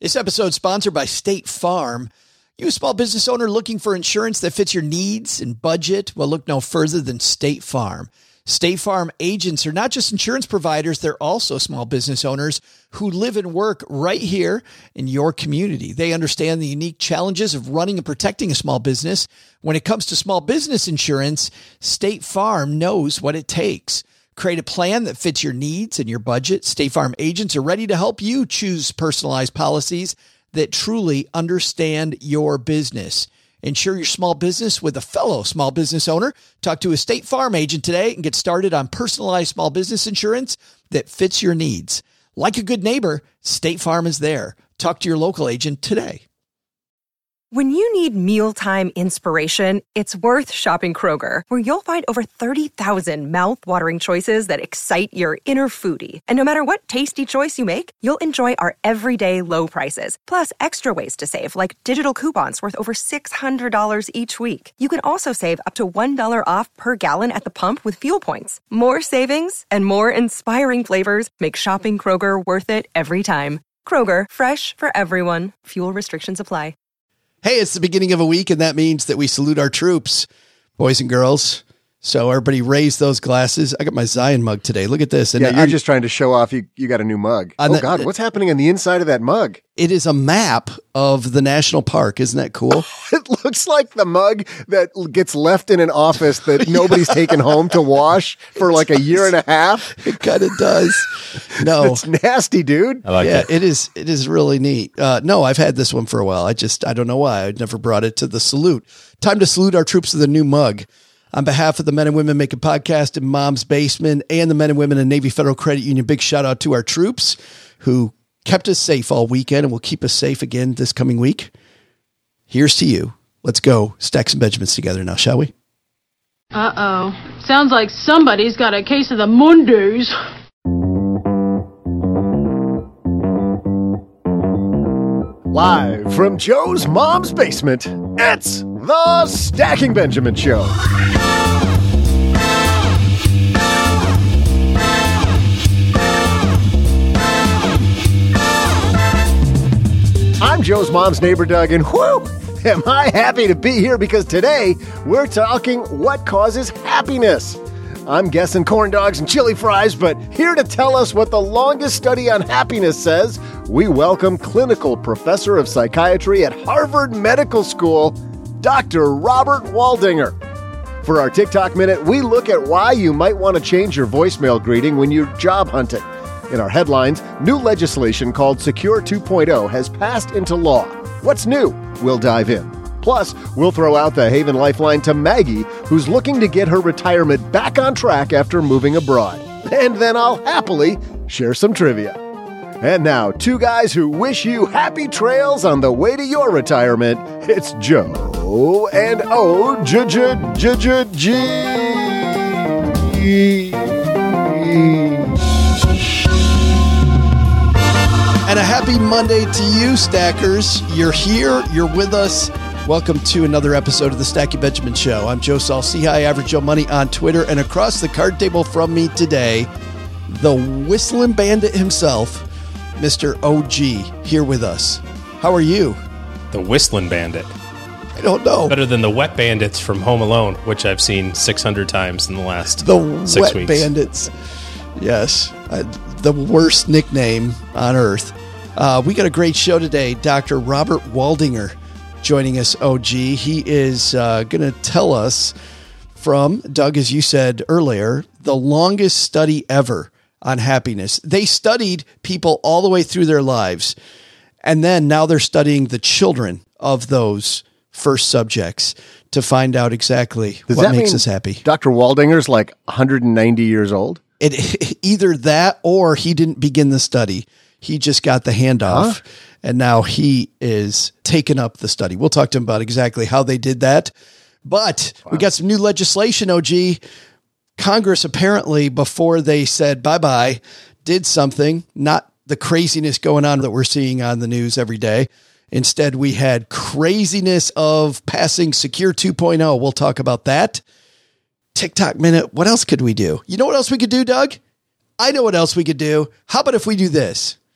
This episode is sponsored by State Farm. You a small business owner looking for insurance that fits your needs and budget? Well, look no further than State Farm. State Farm agents are not just insurance providers, they're also small business owners who live and work right here in your community. They understand the unique challenges of running and protecting a small business. When it comes to small business insurance, State Farm knows what it takes. Create a plan that fits your needs and your budget. State Farm agents are ready to help you choose personalized policies that truly understand your business. Insure your small business with a fellow small business owner. Talk to a State Farm agent today and get started on personalized small business insurance that fits your needs. Like a good neighbor, State Farm is there. Talk to your local agent today. When you need mealtime inspiration, it's worth shopping Kroger, where you'll find over 30,000 mouth-watering choices that excite your inner foodie. And no matter what tasty choice you make, you'll enjoy our everyday low prices, plus extra ways to save, like digital coupons worth over $600 each week. You can also save up to $1 off per gallon at the pump with fuel points. More savings and more inspiring flavors make shopping Kroger worth it every time. Kroger, fresh for everyone. Fuel restrictions apply. Hey, it's the beginning of a week, and that means that we salute our troops, boys and girls. So everybody raise those glasses. I got my Zion mug today. Look at this. And yeah, you're just trying to show off you got a new mug. Oh, God, what's happening on the inside of that mug? It is a map of the national park. Isn't that cool? It looks like the mug that gets left in an office that nobody's taken home to wash for like a year and a half. It kind of does. No. It's nasty, dude. I like it. It is really neat. No, I've had this one for a while. I don't know why. I'd never brought it to the salute. Time to salute our troops with a new mug. On behalf of the Men and Women Making Podcast in Mom's Basement and the Men and Women in Navy Federal Credit Union, big shout out to our troops who kept us safe all weekend and will keep us safe again this coming week. Here's to you. Let's go stack some Benjamins together now, shall we? Uh-oh. Sounds like somebody's got a case of the Mondays. Live from Joe's Mom's Basement, it's the Stacking Benjamin Show. I'm Joe's mom's neighbor, Doug, and whoo, am I happy to be here because today we're talking what causes happiness. I'm guessing corn dogs and chili fries, but here to tell us what the longest study on happiness says, we welcome clinical professor of psychiatry at Harvard Medical School, Dr. Robert Waldinger. For our TikTok Minute, we look at why you might want to change your voicemail greeting when you're job hunting. In our headlines, new legislation called Secure 2.0 has passed into law. What's new? We'll dive in. Plus, we'll throw out the Haven Lifeline to Maggie, who's looking to get her retirement back on track after moving abroad. And then I'll happily share some trivia. And now, two guys who wish you happy trails on the way to your retirement. It's Joe and O-J-J-J-J-G. And a happy Monday to you, Stackers. You're here. You're with us. Welcome to another episode of the Stacking Benjamin Show. I'm Joe Saul, High Average Joe Money on Twitter. And across the card table from me today, the Whistling Bandit himself, Mr. OG, here with us. How are you? The Whistling Bandit. I don't know. Better than the Wet Bandits from Home Alone, which I've seen 600 times in the last 6 weeks. The Wet Bandits. Yes. The worst nickname on earth. We got a great show today. Dr. Robert Waldinger joining us, OG. He is going to tell us from, Doug, as you said earlier, the longest study ever on happiness. They studied people all the way through their lives. And then now they're studying the children of those first subjects to find out exactly what makes us happy. Dr. Waldinger's like 190 years old? Either that or he didn't begin the study. He just got the handoff, and now he is taking up the study. We'll talk to him about exactly how they did that. But we got some new legislation, OG. Congress apparently, before they said bye-bye, did something, not the craziness going on that we're seeing on the news every day. Instead, we had craziness of passing Secure 2.0. We'll talk about that. TikTok Minute. What else could we do? You know what else we could do, Doug? I know what else we could do. How about if we do this?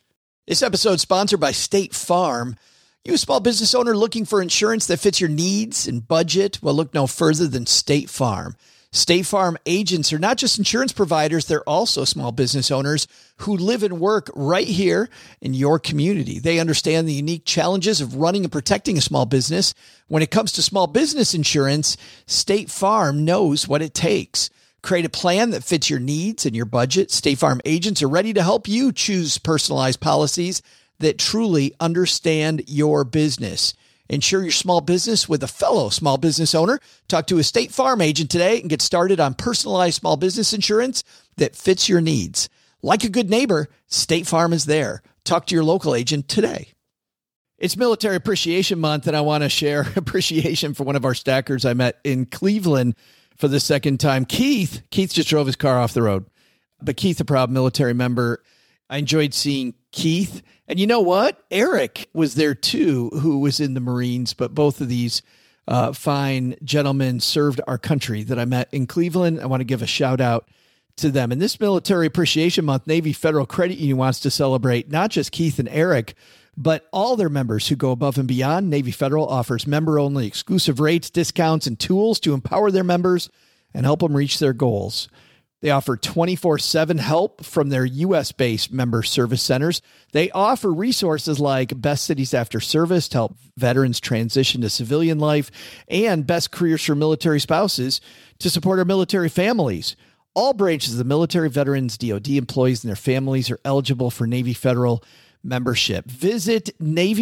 This episode is sponsored by State Farm. You a small business owner looking for insurance that fits your needs and budget? Well, look no further than State Farm. State Farm agents are not just insurance providers, they're also small business owners who live and work right here in your community. They understand the unique challenges of running and protecting a small business. When it comes to small business insurance, State Farm knows what it takes. Create a plan that fits your needs and your budget. State Farm agents are ready to help you choose personalized policies that truly understand your business. Insure your small business with a fellow small business owner. Talk to a State Farm agent today and get started on personalized small business insurance that fits your needs. Like a good neighbor, State Farm is there. Talk to your local agent today. It's Military Appreciation Month, and I want to share appreciation for one of our stackers I met in Cleveland for the second time. Keith just drove his car off the road, but Keith, a proud military member. I enjoyed seeing Keith. And you know what? Eric was there too, who was in the Marines, but both of these fine gentlemen served our country that I met in Cleveland. I want to give a shout out to them. And this Military Appreciation Month, Navy Federal Credit Union wants to celebrate not just Keith and Eric, but all their members who go above and beyond. Navy Federal offers member-only exclusive rates, discounts, and tools to empower their members and help them reach their goals. They offer 24/7 help from their U.S.-based member service centers. They offer resources like Best Cities After Service to help veterans transition to civilian life and Best Careers for Military Spouses to support our military families. All branches of the military, veterans, DoD employees, and their families are eligible for Navy Federal membership. Visit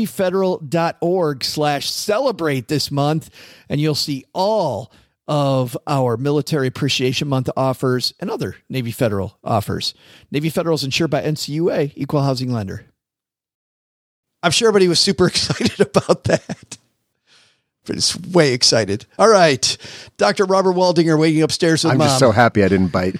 NavyFederal.org/celebrate this month, and you'll see all of our Military Appreciation Month offers and other Navy Federal offers. Navy Federal is insured by NCUA, Equal Housing Lender. I'm sure everybody was super excited about that. But it's way excited. All right. Dr. Robert Waldinger waiting upstairs with Mom. I'm just so happy I didn't bite.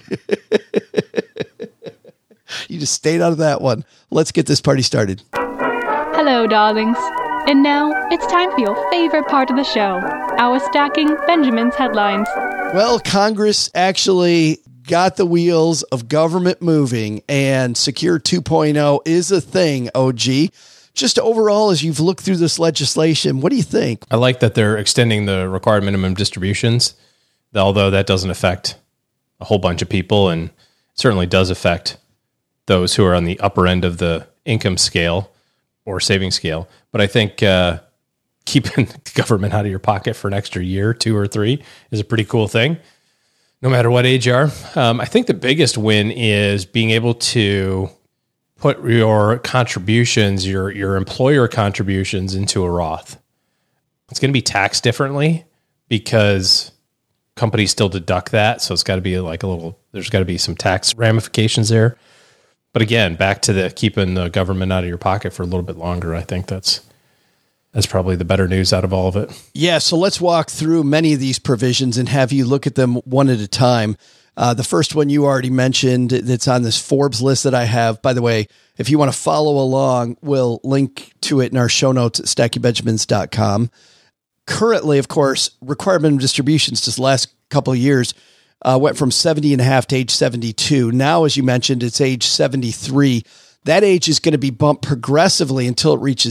You just stayed out of that one. Let's get this party started. Hello, darlings. And now it's time for your favorite part of the show, our Stacking Benjamin's headlines. Well, Congress actually got the wheels of government moving, and Secure 2.0 is a thing, OG. Just overall, as you've looked through this legislation, what do you think? I like that they're extending the required minimum distributions, although that doesn't affect a whole bunch of people and certainly does affect those who are on the upper end of the income scale or saving scale. But I think keeping the government out of your pocket for an extra year, 2 or 3, is a pretty cool thing, no matter what age you are. I think the biggest win is being able to put your contributions, your employer contributions, into a Roth. It's going to be taxed differently because companies still deduct that. So it's got to be like there's got to be some tax ramifications there. But again, back to the keeping the government out of your pocket for a little bit longer. I think that's probably the better news out of all of it. Yeah. So let's walk through many of these provisions and have you look at them one at a time. The first one you already mentioned that's on this Forbes list that I have. By the way, if you want to follow along, we'll link to it in our show notes at stackingbenjamins.com. Currently, of course, required minimum distributions this last couple of years went from 70 and a half to age 72. Now, as you mentioned, it's age 73. That age is going to be bumped progressively until it reaches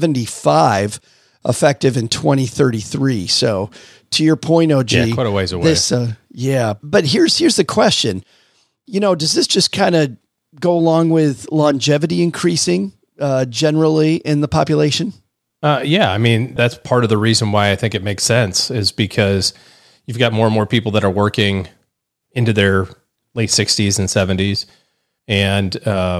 75, effective in 2033. So to your point, OG, yeah, quite a ways away. But here's the question. Does this just kind of go along with longevity increasing generally in the population? Yeah. I mean, that's part of the reason why I think it makes sense is because you've got more and more people that are working into their late 60s and 70s, and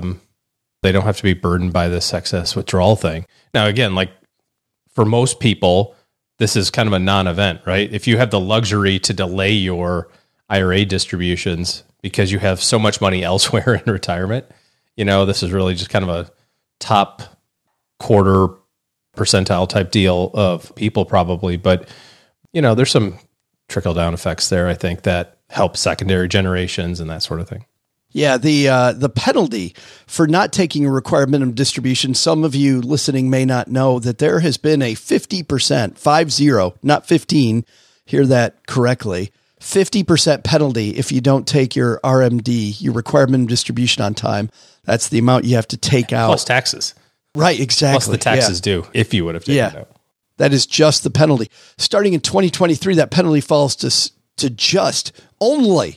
they don't have to be burdened by this excess withdrawal thing. Now, again, like for most people, this is kind of a non-event, right? If you have the luxury to delay your IRA distributions because you have so much money elsewhere in retirement, this is really just kind of a top quarter percentile type deal of people probably. But, there's some trickle down effects there, I think, that help secondary generations and that sort of thing. Yeah, the penalty for not taking a required minimum distribution, some of you listening may not know that there has been a 50%, 50, not 15, hear that correctly, 50% penalty if you don't take your RMD, your required minimum distribution on time. That's the amount you have to take out. Plus taxes. Right, exactly. Plus the taxes due if you would have taken it out. That is just the penalty. Starting in 2023, that penalty falls to just only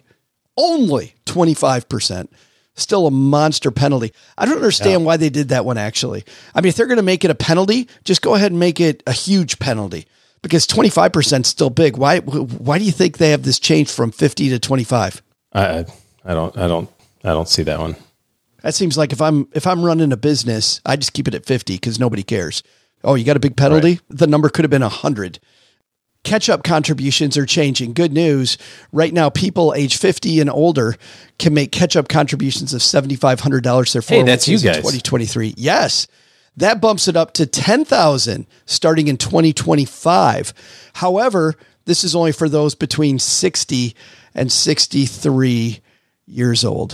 25%. Still a monster penalty. I don't understand why they did that one, actually. I mean, if they're going to make it a penalty, just go ahead and make it a huge penalty, because 25% is still big. Why do you think they have this change from 50 to 25? I don't see that one. That seems like if I'm running a business, I just keep it at 50 because nobody cares. Oh, you got a big penalty? Right. The number could have been 100. Catch-up contributions are changing. Good news. Right now, people age 50 and older can make catch-up contributions of $7,500. Hey, that's you guys. In 2023. Yes. That bumps it up to $10,000 starting in 2025. However, this is only for those between 60 and 63 years old.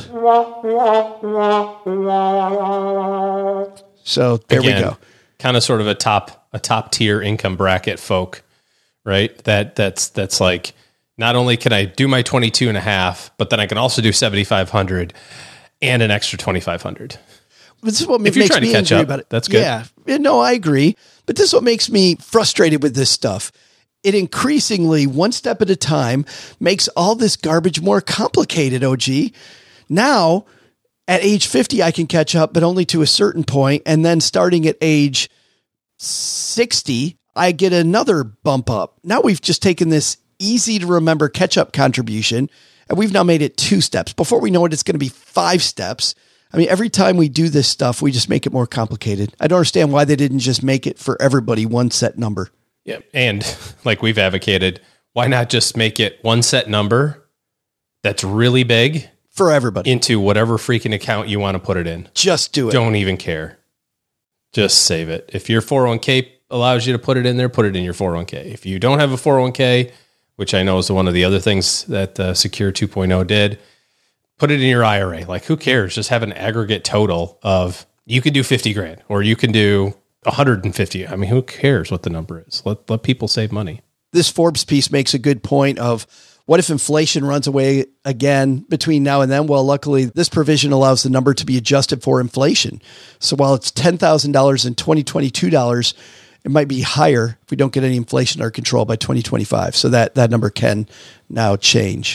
So there we go. Kind of sort of a top tier income bracket folk. Right. That's like, not only can I do my 22 and a half, but then I can also do 7,500 and an extra 2,500. This is what if you're trying to catch up, about it. That's good. Yeah. No, I agree. But this is what makes me frustrated with this stuff. It increasingly, one step at a time, makes all this garbage more complicated, OG. Now, at age 50, I can catch up, but only to a certain point. And then starting at age 60, I get another bump up. Now we've just taken this easy to remember catch-up contribution, and we've now made it 2 steps. Before we know it, it's going to be 5 steps. I mean, every time we do this stuff, we just make it more complicated. I don't understand why they didn't just make it for everybody one set number. Yeah. And like we've advocated, why not just make it one set number that's really big for everybody into whatever freaking account you want to put it in? Just do it. Don't even care. Just save it. If your 401k allows you to put it in there, put it in your 401k. If you don't have a 401k, which I know is one of the other things that Secure 2.0 did, put it in your IRA. Like, who cares? Just have an aggregate total of, you could do 50 grand or you can do 150. I mean, who cares what the number is? Let people save money. This Forbes piece makes a good point of, what if inflation runs away again between now and then? Well, luckily, this provision allows the number to be adjusted for inflation. So while it's $10,000 and $22, it might be higher if we don't get any inflation under control by 2025. So that number can now change.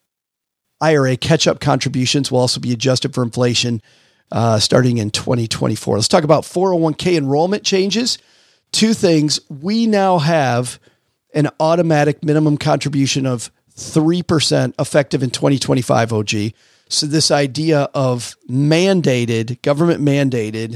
IRA catch-up contributions will also be adjusted for inflation starting in 2024. Let's talk about 401k enrollment changes. 2 things. We now have an automatic minimum contribution of 3% effective in 2025, OG. So this idea of government mandated,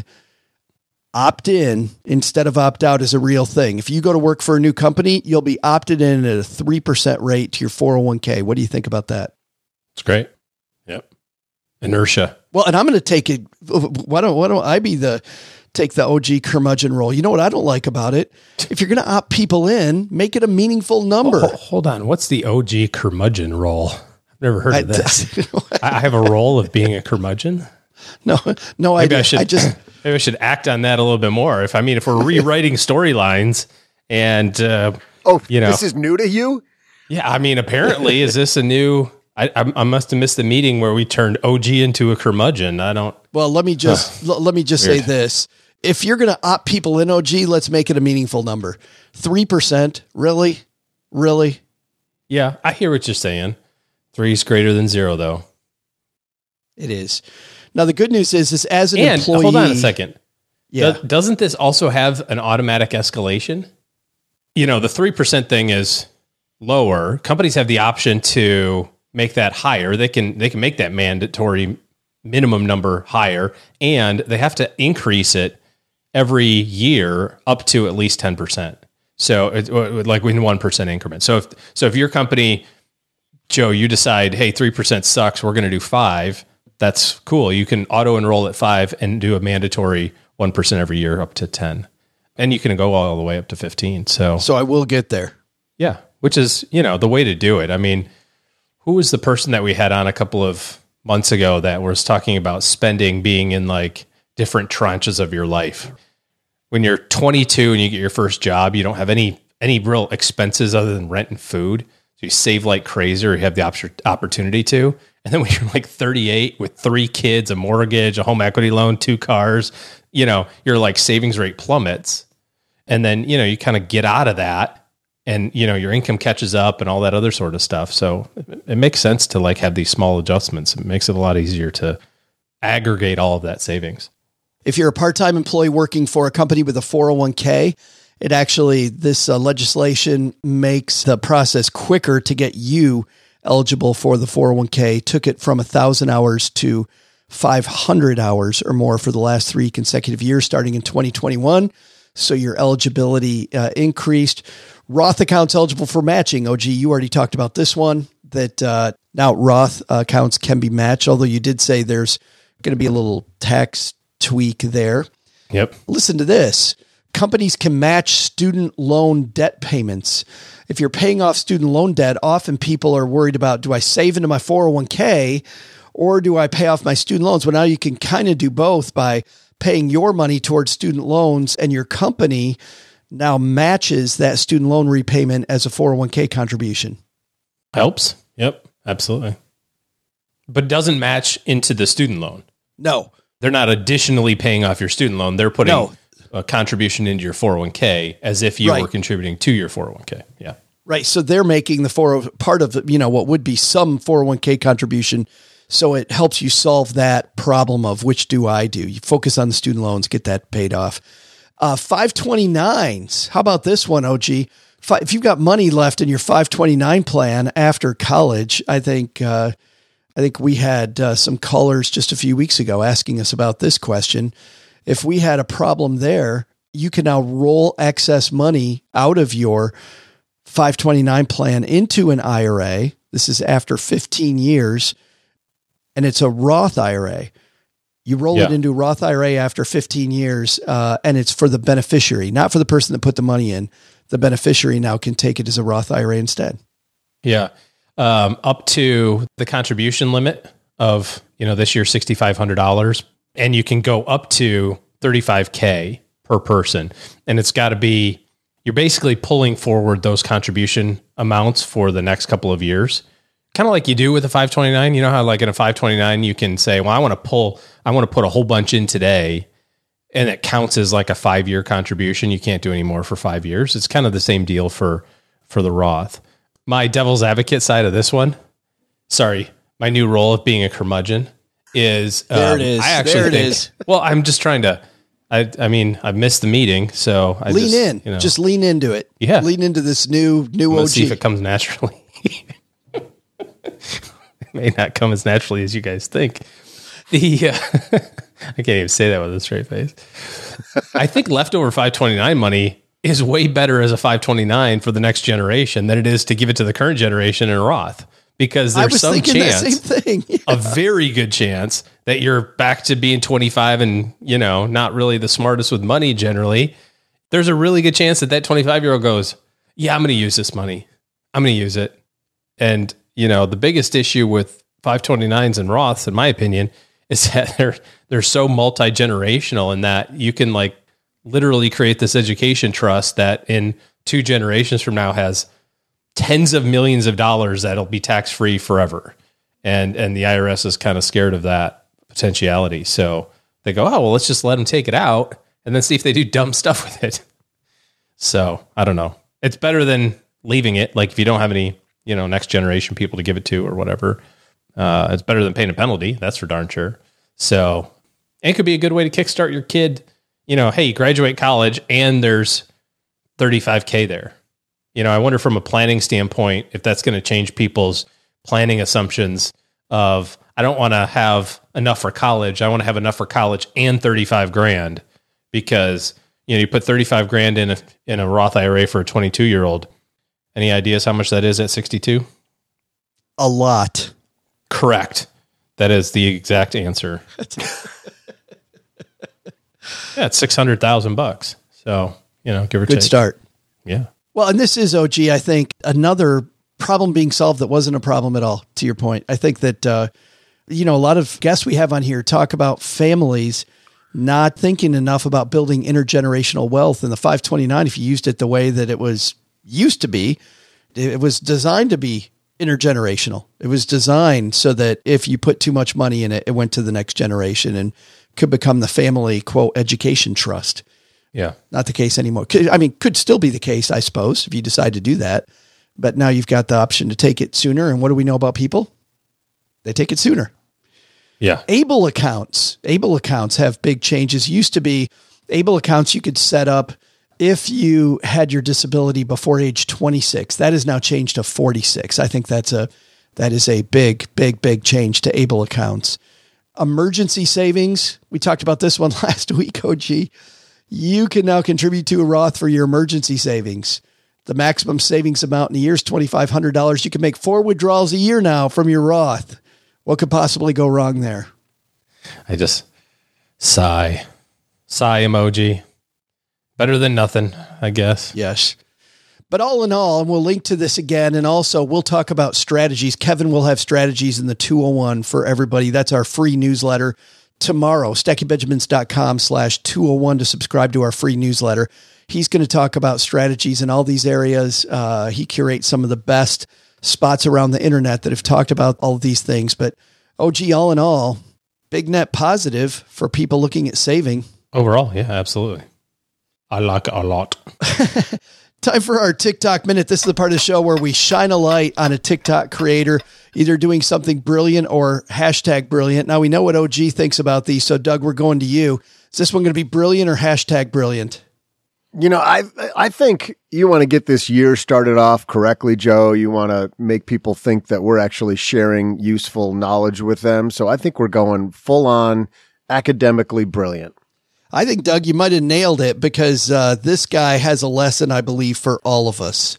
opt-in instead of opt-out is a real thing. If you go to work for a new company, you'll be opted in at a 3% rate to your 401k. What do you think about that? It's great. Yep. Inertia. Well, and I'm going to take it. Why don't I take the OG curmudgeon role? You know what I don't like about it? If you're going to opt people in, make it a meaningful number. Oh, hold on. What's the OG curmudgeon role? I've never heard of this. I have a role of being a curmudgeon? No, maybe I should act on that a little bit more. If we're rewriting storylines and, this is new to you? Yeah. I mean, apparently is this a new, I must have missed the meeting where we turned OG into a curmudgeon. Well, let me just say this. If you're going to opt people in, OG, let's make it a meaningful number. 3%. Really? Really? Yeah. I hear what you're saying. 3 is greater than 0 though. It is. Now, the good news is as an employee... Hold on a second. Yeah. Doesn't this also have an automatic escalation? The 3% thing is lower. Companies have the option to make that higher. They can make that mandatory minimum number higher, and they have to increase it every year up to at least 10%. So like in 1% increments. So if your company, Joe, you decide, hey, 3% sucks, we're going to do 5%. That's cool. You can auto enroll at 5 and do a mandatory 1% every year up to 10. And you can go all the way up to 15. So I will get there. Yeah. Which is, the way to do it. I mean, who was the person that we had on a couple of months ago that was talking about spending being in like different tranches of your life? When you're 22 and you get your first job, you don't have any real expenses other than rent and food. So you save like crazy, or you have the opportunity to. And then when you're like 38 with 3 kids, a mortgage, a home equity loan, 2 cars, your like savings rate plummets, and then, you kind of get out of that, and, your income catches up and all that other sort of stuff. So it makes sense to like have these small adjustments. It makes it a lot easier to aggregate all of that savings. If you're a part-time employee working for a company with a 401k, this legislation makes the process quicker to get you eligible for the 401k. Took it from 1,000 hours to 500 hours or more for the last 3 consecutive years, starting in 2021. So your eligibility increased. Roth accounts eligible for matching. OG, you already talked about this one, that now Roth accounts can be matched, although you did say there's going to be a little tax tweak there. Yep. Listen to this. Companies can match student loan debt payments. If you're paying off student loan debt, often people are worried about, do I save into my 401k or do I pay off my student loans? Well, now you can kind of do both by paying your money towards student loans, and your company now matches that student loan repayment as a 401k contribution. Helps. Yep, absolutely. But doesn't match into the student loan. No. They're not additionally paying off your student loan. They're putting a contribution into your 401k as if you were contributing to your 401k. Yeah. Right. So they're making the part of, what would be some 401k contribution. So it helps you solve that problem of which do I do. You focus on the student loans, get that paid off. 529s. How about this one, OG? If you've got money left in your 529 plan after college, I think we had some callers just a few weeks ago asking us about this question. If we had a problem there, you can now roll excess money out of your 529 plan into an IRA. This is after 15 years, and it's a Roth IRA. You roll it into a Roth IRA after 15 years, and it's for the beneficiary, not for the person that put the money in. The beneficiary now can take it as a Roth IRA instead. Yeah. Up to the contribution limit of, this year, $6,500. And you can go up to $35,000 per person. And it's got to be, you're basically pulling forward those contribution amounts for the next couple of years. Kind of like you do with a 529. You know how like in a 529, you can say, well, I want to put a whole bunch in today. And it counts as like a 5-year contribution. You can't do any more for 5 years. It's kind of the same deal for the Roth. My devil's advocate side of this one, my new role of being a curmudgeon is, there it is. I actually think, well, I'm just trying to, I mean, I've missed the meeting, so I lean in, just lean into it. Yeah. Lean into this new Let's OG. see if it comes naturally. It may not come as naturally as you guys think. I can't even say that with a straight face. I think leftover 529 money is way better as a 529 for the next generation than it is to give it to the current generation in a Roth, because there's some chance, a very good chance, that you're back to being 25 and, not really the smartest with money generally. There's a really good chance that 25-year-old goes, yeah, I'm going to use this money. I'm going to use it. And, the biggest issue with 529s and Roths, in my opinion, is that they're so multi-generational in that you can like literally create this education trust that in 2 generations from now has tens of millions of dollars that'll be tax-free forever. And the IRS is kind of scared of that potentiality. So they go, oh, well, let's just let them take it out and then see if they do dumb stuff with it. So I don't know. It's better than leaving it. Like if you don't have any, next generation people to give it to or whatever, it's better than paying a penalty. That's for darn sure. So it could be a good way to kickstart your kid. Hey, you graduate college and there's $35,000 there. I wonder from a planning standpoint, if that's going to change people's planning assumptions of, I don't want to have enough for college. I want to have enough for college and $35,000 because, you put $35,000 in a Roth IRA for a 22-year-old. Any ideas how much that is at 62? A lot. Correct. That is the exact answer. Yeah, it's $600,000. So, give or take. Good start. Yeah. Well, and this is, OG, I think, another problem being solved that wasn't a problem at all, to your point. I think that, a lot of guests we have on here talk about families not thinking enough about building intergenerational wealth. And the 529, if you used it the way that it was used to be, it was designed to be intergenerational. It was designed so that if you put too much money in it, it went to the next generation. And could become the family, quote, education trust. Yeah. Not the case anymore. Could still be the case, I suppose, if you decide to do that. But now you've got the option to take it sooner. And what do we know about people? They take it sooner. Yeah. ABLE accounts have big changes. Used to be ABLE accounts you could set up if you had your disability before age 26. That is now changed to 46. I think that is a big change to ABLE accounts. Emergency savings. We talked about this one last week, OG. You can now contribute to a Roth for your emergency savings. The maximum savings amount in a year is $2,500. You can make 4 withdrawals a year now from your Roth. What could possibly go wrong there? I just sigh emoji. Better than nothing, I guess. Yes. But all in all, and we'll link to this again, and also we'll talk about strategies. Kevin will have strategies in the 201 for everybody. That's our free newsletter tomorrow. StackingBenjamins.com/201 to subscribe to our free newsletter. He's going to talk about strategies in all these areas. He curates some of the best spots around the internet that have talked about all of these things. But OG, all in all, big net positive for people looking at saving. Overall, yeah, absolutely. I like it a lot. Time for our TikTok Minute. This is the part of the show where we shine a light on a TikTok creator, either doing something brilliant or hashtag brilliant. Now we know what OG thinks about these. So Doug, we're going to you. Is this one going to be brilliant or hashtag brilliant? You know, I think you want to get this year started off correctly, Joe. You want to make people think that we're actually sharing useful knowledge with them. So I think we're going full on academically brilliant. I think, Doug, you might have nailed it because this guy has a lesson, I believe, for all of us.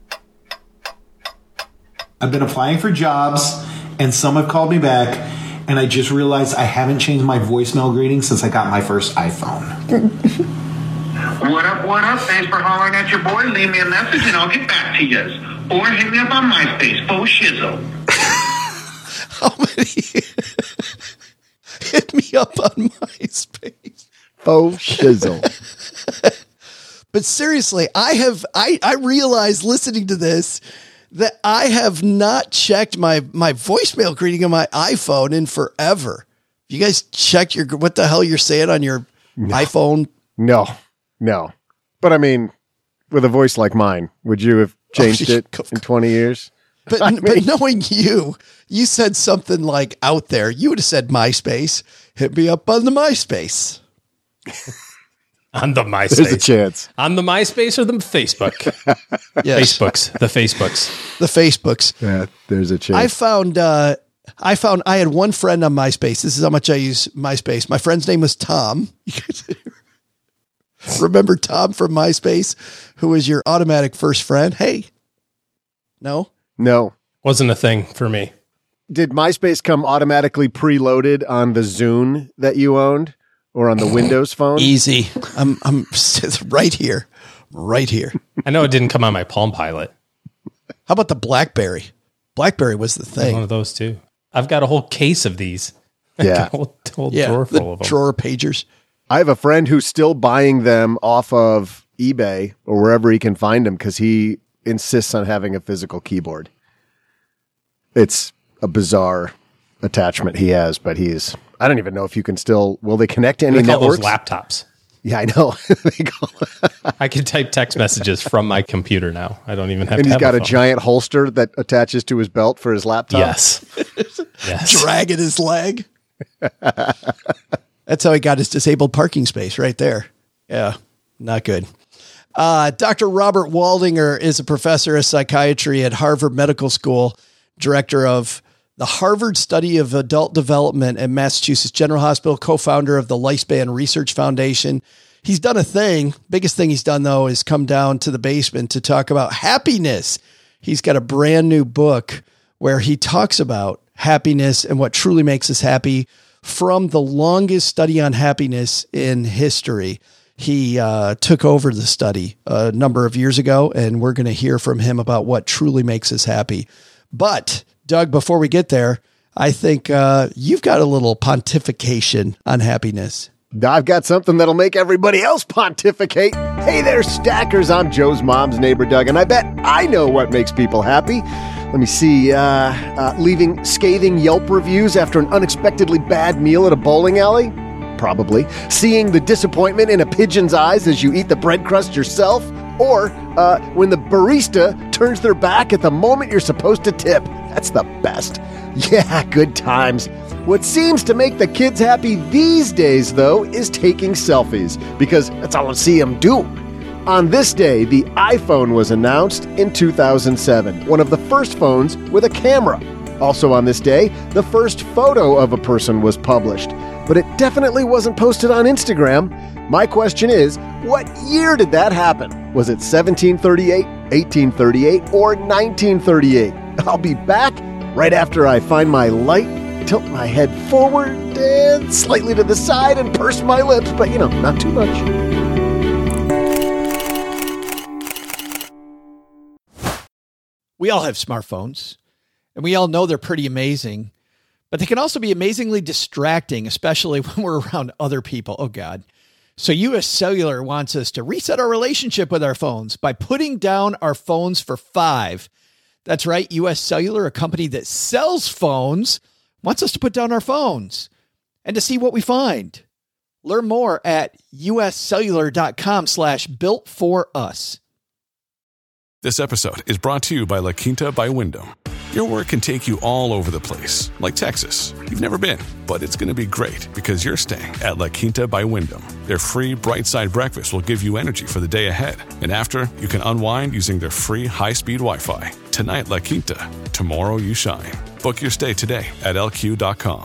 I've been applying for jobs, and some have called me back, and I just realized I haven't changed my voicemail greeting since I got my first iPhone. What up? Thanks for hollering at your boy. Leave me a message and I'll get back to you. Or hit me up on MySpace, Faux Shizzle. How many? Hit me up on MySpace. Faux Shizzle. But seriously, I realized listening to this that I have not checked my voicemail greeting on my iPhone in forever. You guys check what the hell you're saying on your iPhone? No. But I mean, with a voice like mine, would you have changed it in 20 years? But knowing you said something like out there, you would have said MySpace. Hit me up on the MySpace. On the MySpace. There's a chance. On the MySpace or the Facebook? Yes. The Facebooks. Yeah, there's a chance. I found I had one friend on MySpace. This is how much I use MySpace. My friend's name was Tom. Remember Tom from MySpace, who was your automatic first friend? Hey. No. Wasn't a thing for me. Did MySpace come automatically preloaded on the Zune that you owned or on the Windows phone? Easy. I'm right here. I know it didn't come on my Palm Pilot. How about the BlackBerry? BlackBerry was the thing. One of those too. I've got a whole case of these. Yeah. A whole drawer full of them. Drawer pagers. I have a friend who's still buying them off of eBay or wherever he can find them because he insists on having a physical keyboard. It's a bizarre attachment he has, but I don't even know if you can still, will they connect to any networks? Those laptops. Yeah, I know. I can type text messages from my computer now. I don't even have to. And he's got a phone. giant holster that attaches to his belt for his laptop. Yes. Dragging his leg. That's how he got his disabled parking space right there. Yeah, not good. Dr. Robert Waldinger is a professor of psychiatry at Harvard Medical School, director of the Harvard Study of Adult Development at Massachusetts General Hospital, co-founder of the Lifespan Research Foundation. He's done a thing. Biggest thing he's done, though, is come down to the basement to talk about happiness. He's got a brand new book where he talks about happiness and what truly makes us happy from the longest study on happiness in history. He took over the study a number of years ago, and we're going to hear from him about what truly makes us happy. But, Doug, before we get there, I think you've got a little pontification on happiness. I've got something that'll make everybody else pontificate. Hey there, stackers. I'm Joe's mom's neighbor, Doug, and I bet I know what makes people happy. Let me see. Leaving scathing Yelp reviews after an unexpectedly bad meal at a bowling alley? probably. Seeing the disappointment in a pigeon's eyes as you eat the bread crust yourself. Or when the barista turns their back at the moment you're supposed to tip. That's the best. Yeah, good times. What seems to make the kids happy these days, though, is taking selfies, because that's all I see them do. On this day, the iPhone was announced in 2007, one of the first phones with a camera. Also on this day, the first photo of a person was published, but it definitely wasn't posted on Instagram. My question is, what year did that happen? Was it 1738, 1838, or 1938? I'll be back right after I find my light, tilt my head forward and slightly to the side and purse my lips, but not too much. We all have smartphones, and we all know they're pretty amazing, but they can also be amazingly distracting, especially when we're around other people. Oh, God. So US Cellular wants us to reset our relationship with our phones by putting down our phones for $5. That's right. US Cellular, a company that sells phones, wants us to put down our phones and to see what we find. Learn more at uscellular.com/built-for-us. This episode is brought to you by La Quinta by Wyndham. Your work can take you all over the place, like Texas. You've never been, but it's going to be great because you're staying at La Quinta by Wyndham. Their free Bright Side breakfast will give you energy for the day ahead. And after, you can unwind using their free high-speed Wi-Fi. Tonight, La Quinta. Tomorrow, you shine. Book your stay today at lq.com.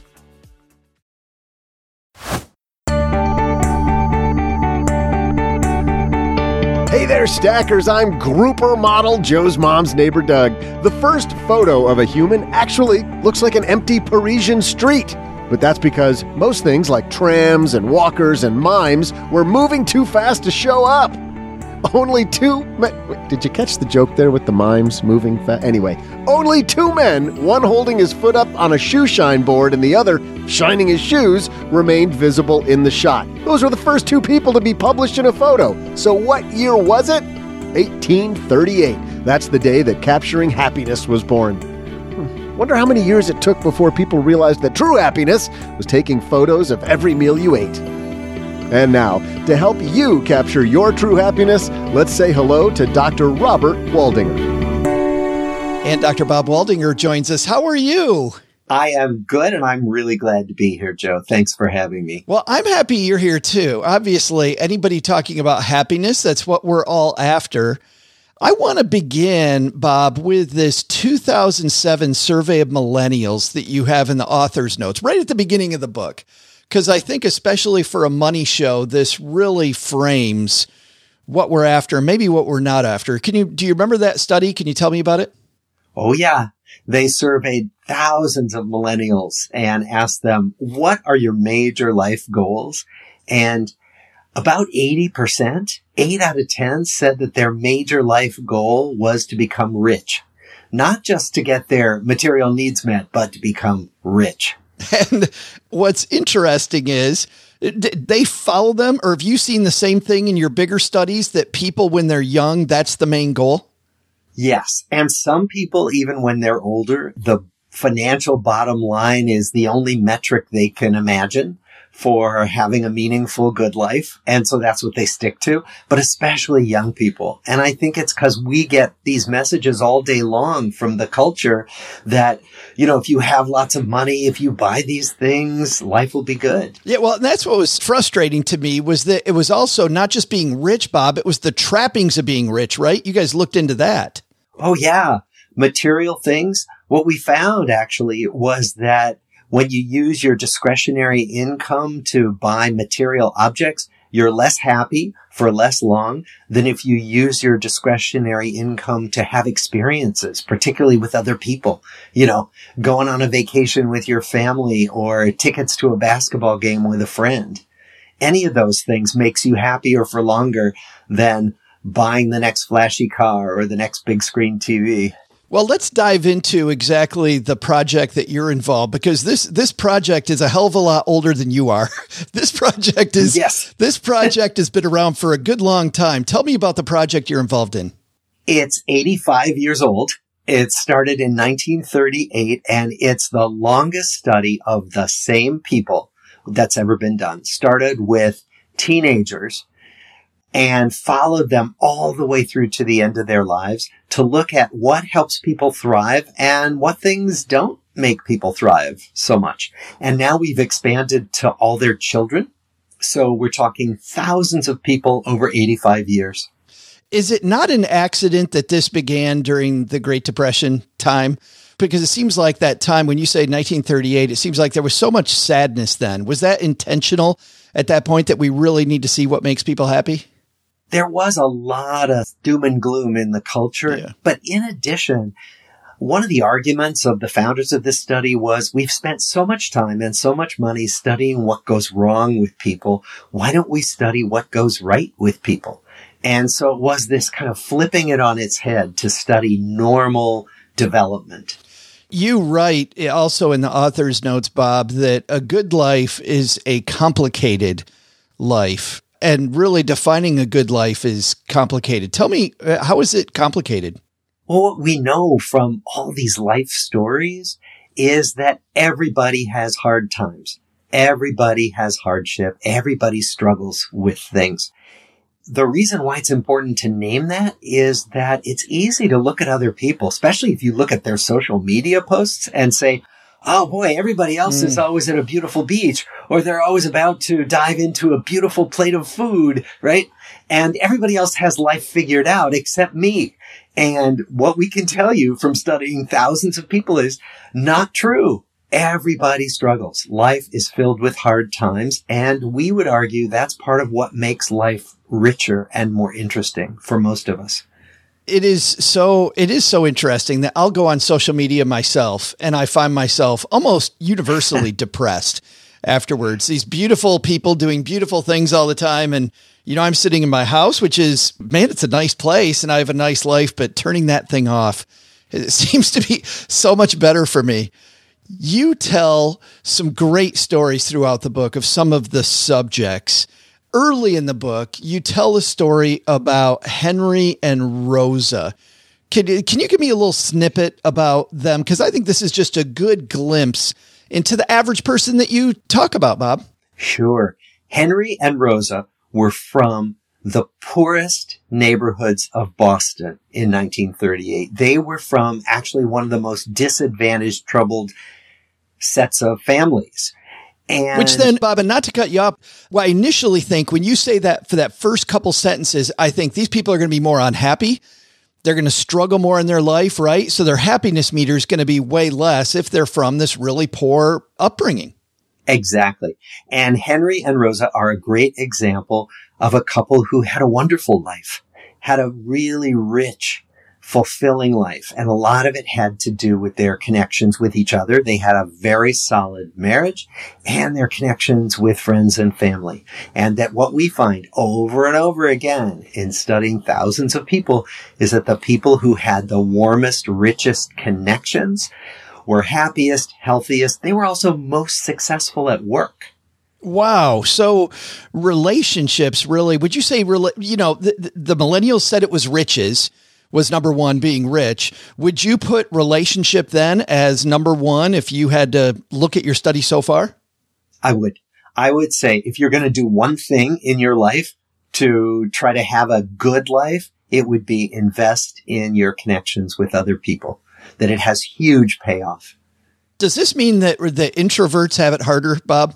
Hey there, stackers. I'm grouper model Joe's mom's neighbor Doug. The first photo of a human actually looks like an empty Parisian street. But that's because most things like trams and walkers and mimes were moving too fast to show up. Only two men... Did you catch the joke there with the mimes moving fast? Anyway, only two men, one holding his foot up on a shoe shine board and the other shining his shoes, remained visible in the shot. Those were the first two people to be published in a photo. So what year was it? 1838. That's the day that Capturing Happiness was born. Wonder how many years it took before people realized that true happiness was taking photos of every meal you ate. And now, to help you capture your true happiness, let's say hello to Dr. Robert Waldinger. And Dr. Bob Waldinger joins us. How are you? I am good, and I'm really glad to be here, Joe. Thanks for having me. Well, I'm happy you're here, too. Obviously, anybody talking about happiness, that's what we're all after. I want to begin, Bob, with this 2007 survey of millennials that you have in the author's notes, right at the beginning of the book. Because I think especially for a money show, this really frames what we're after, maybe what we're not after. Do you remember that study? Can you tell me about it? Oh, yeah. They surveyed thousands of millennials and asked them, what are your major life goals? And about 80%, 8 out of 10 said that their major life goal was to become rich. Not just to get their material needs met, but to become rich. And what's interesting is, did they follow them, or have you seen the same thing in your bigger studies that people, when they're young, that's the main goal? Yes. And some people, even when they're older, the financial bottom line is the only metric they can imagine for having a meaningful, good life. And so that's what they stick to, but especially young people. And I think it's because we get these messages all day long from the culture that, if you have lots of money, if you buy these things, life will be good. Yeah, well, that's what was frustrating to me, was that it was also not just being rich, Bob, it was the trappings of being rich, right? You guys looked into that. Oh, yeah. Material things. What we found actually was that when you use your discretionary income to buy material objects, you're less happy for less long than if you use your discretionary income to have experiences, particularly with other people, going on a vacation with your family or tickets to a basketball game with a friend. Any of those things makes you happier for longer than buying the next flashy car or the next big screen TV. Well, let's dive into exactly the project that you're involved, because this project is a hell of a lot older than you are. This project has been around for a good long time. Tell me about the project you're involved in. It's 85 years old. It started in 1938, and it's the longest study of the same people that's ever been done. Started with teenagers and followed them all the way through to the end of their lives to look at what helps people thrive and what things don't make people thrive so much. And now we've expanded to all their children. So we're talking thousands of people over 85 years. Is it not an accident that this began during the Great Depression time? Because it seems like that time, when you say 1938, it seems like there was so much sadness then. Was that intentional at that point, that we really need to see what makes people happy? There was a lot of doom and gloom in the culture. Yeah. But in addition, one of the arguments of the founders of this study was, we've spent so much time and so much money studying what goes wrong with people. Why don't we study what goes right with people? And so it was this kind of flipping it on its head to study normal development. You write also in the author's notes, Bob, that a good life is a complicated life. And really defining a good life is complicated. Tell me, how is it complicated? Well, what we know from all these life stories is that everybody has hard times. Everybody has hardship. Everybody struggles with things. The reason why it's important to name that is that it's easy to look at other people, especially if you look at their social media posts and say, oh boy, everybody else is always at a beautiful beach, or they're always about to dive into a beautiful plate of food, right? And everybody else has life figured out except me. And what we can tell you from studying thousands of people is not true. Everybody struggles. Life is filled with hard times. And we would argue that's part of what makes life richer and more interesting for most of us. It is so interesting that I'll go on social media myself and I find myself almost universally depressed afterwards. These beautiful people doing beautiful things all the time. And, you know, I'm sitting in my house, which is, man, it's a nice place and I have a nice life, but turning that thing off, it seems to be so much better for me. You tell some great stories throughout the book of some of the subjects. Early in the book, you tell a story about Henry and Rosa. Can you give me a little snippet about them? Because I think this is just a good glimpse into the average person that you talk about, Bob. Sure. Henry and Rosa were from the poorest neighborhoods of Boston in 1938. They were from actually one of the most disadvantaged, troubled sets of families. And which then, Bob, and not to cut you off, well, I initially think when you say that for that first couple sentences, I think these people are going to be more unhappy. They're going to struggle more in their life, right? So their happiness meter is going to be way less if they're from this really poor upbringing. Exactly. And Henry and Rosa are a great example of a couple who had a wonderful life, had a really rich, fulfilling life. And a lot of it had to do with their connections with each other. They had a very solid marriage and their connections with friends and family. And that what we find over and over again in studying thousands of people is that the people who had the warmest, richest connections were happiest, healthiest. They were also most successful at work. Wow. So relationships really, would you say, you know, the millennials said it was riches was number one, being rich. Would you put relationship then as number one if you had to look at your study so far? I would. I would say if you're going to do one thing in your life to try to have a good life, it would be invest in your connections with other people, that it has huge payoff. Does this mean that the introverts have it harder, Bob?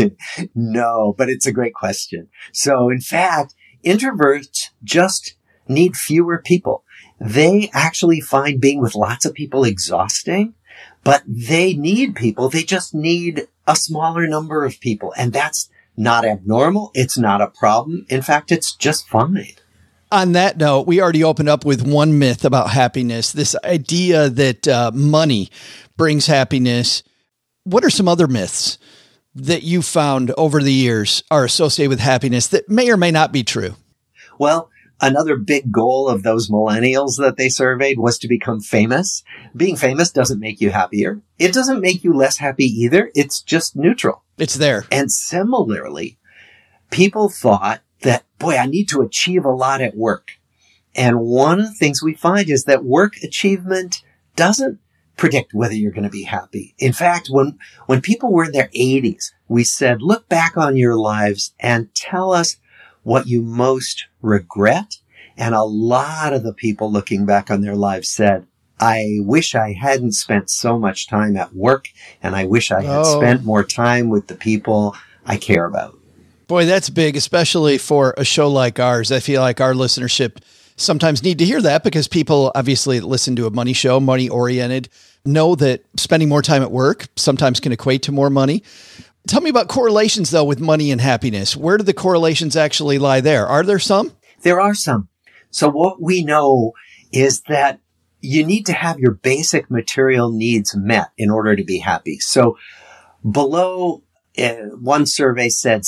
No, but it's a great question. So in fact, introverts just need fewer people. They actually find being with lots of people exhausting, but they need people. They just need a smaller number of people. And that's not abnormal. It's not a problem. In fact, it's just fine. On that note, we already opened up with one myth about happiness, this idea that money brings happiness. What are some other myths that you found over the years are associated with happiness that may or may not be true? Well, another big goal of those millennials that they surveyed was to become famous. Being famous doesn't make you happier. It doesn't make you less happy either. It's just neutral. It's there. And similarly, people thought that, boy, I need to achieve a lot at work. And one of the things we find is that work achievement doesn't predict whether you're going to be happy. In fact, when people were in their 80s, we said, look back on your lives and tell us what you most regret. And a lot of the people looking back on their lives said, I wish I hadn't spent so much time at work, and I wish I had spent more time with the people I care about. Boy, that's big, especially for a show like ours. I feel like our listenership sometimes need to hear that, because people obviously listen to a money show, money oriented, know that spending more time at work sometimes can equate to more money. Tell me about correlations, though, with money and happiness. Where do the correlations actually lie there? Are there some? There are some. So what we know is that you need to have your basic material needs met in order to be happy. So below, one survey said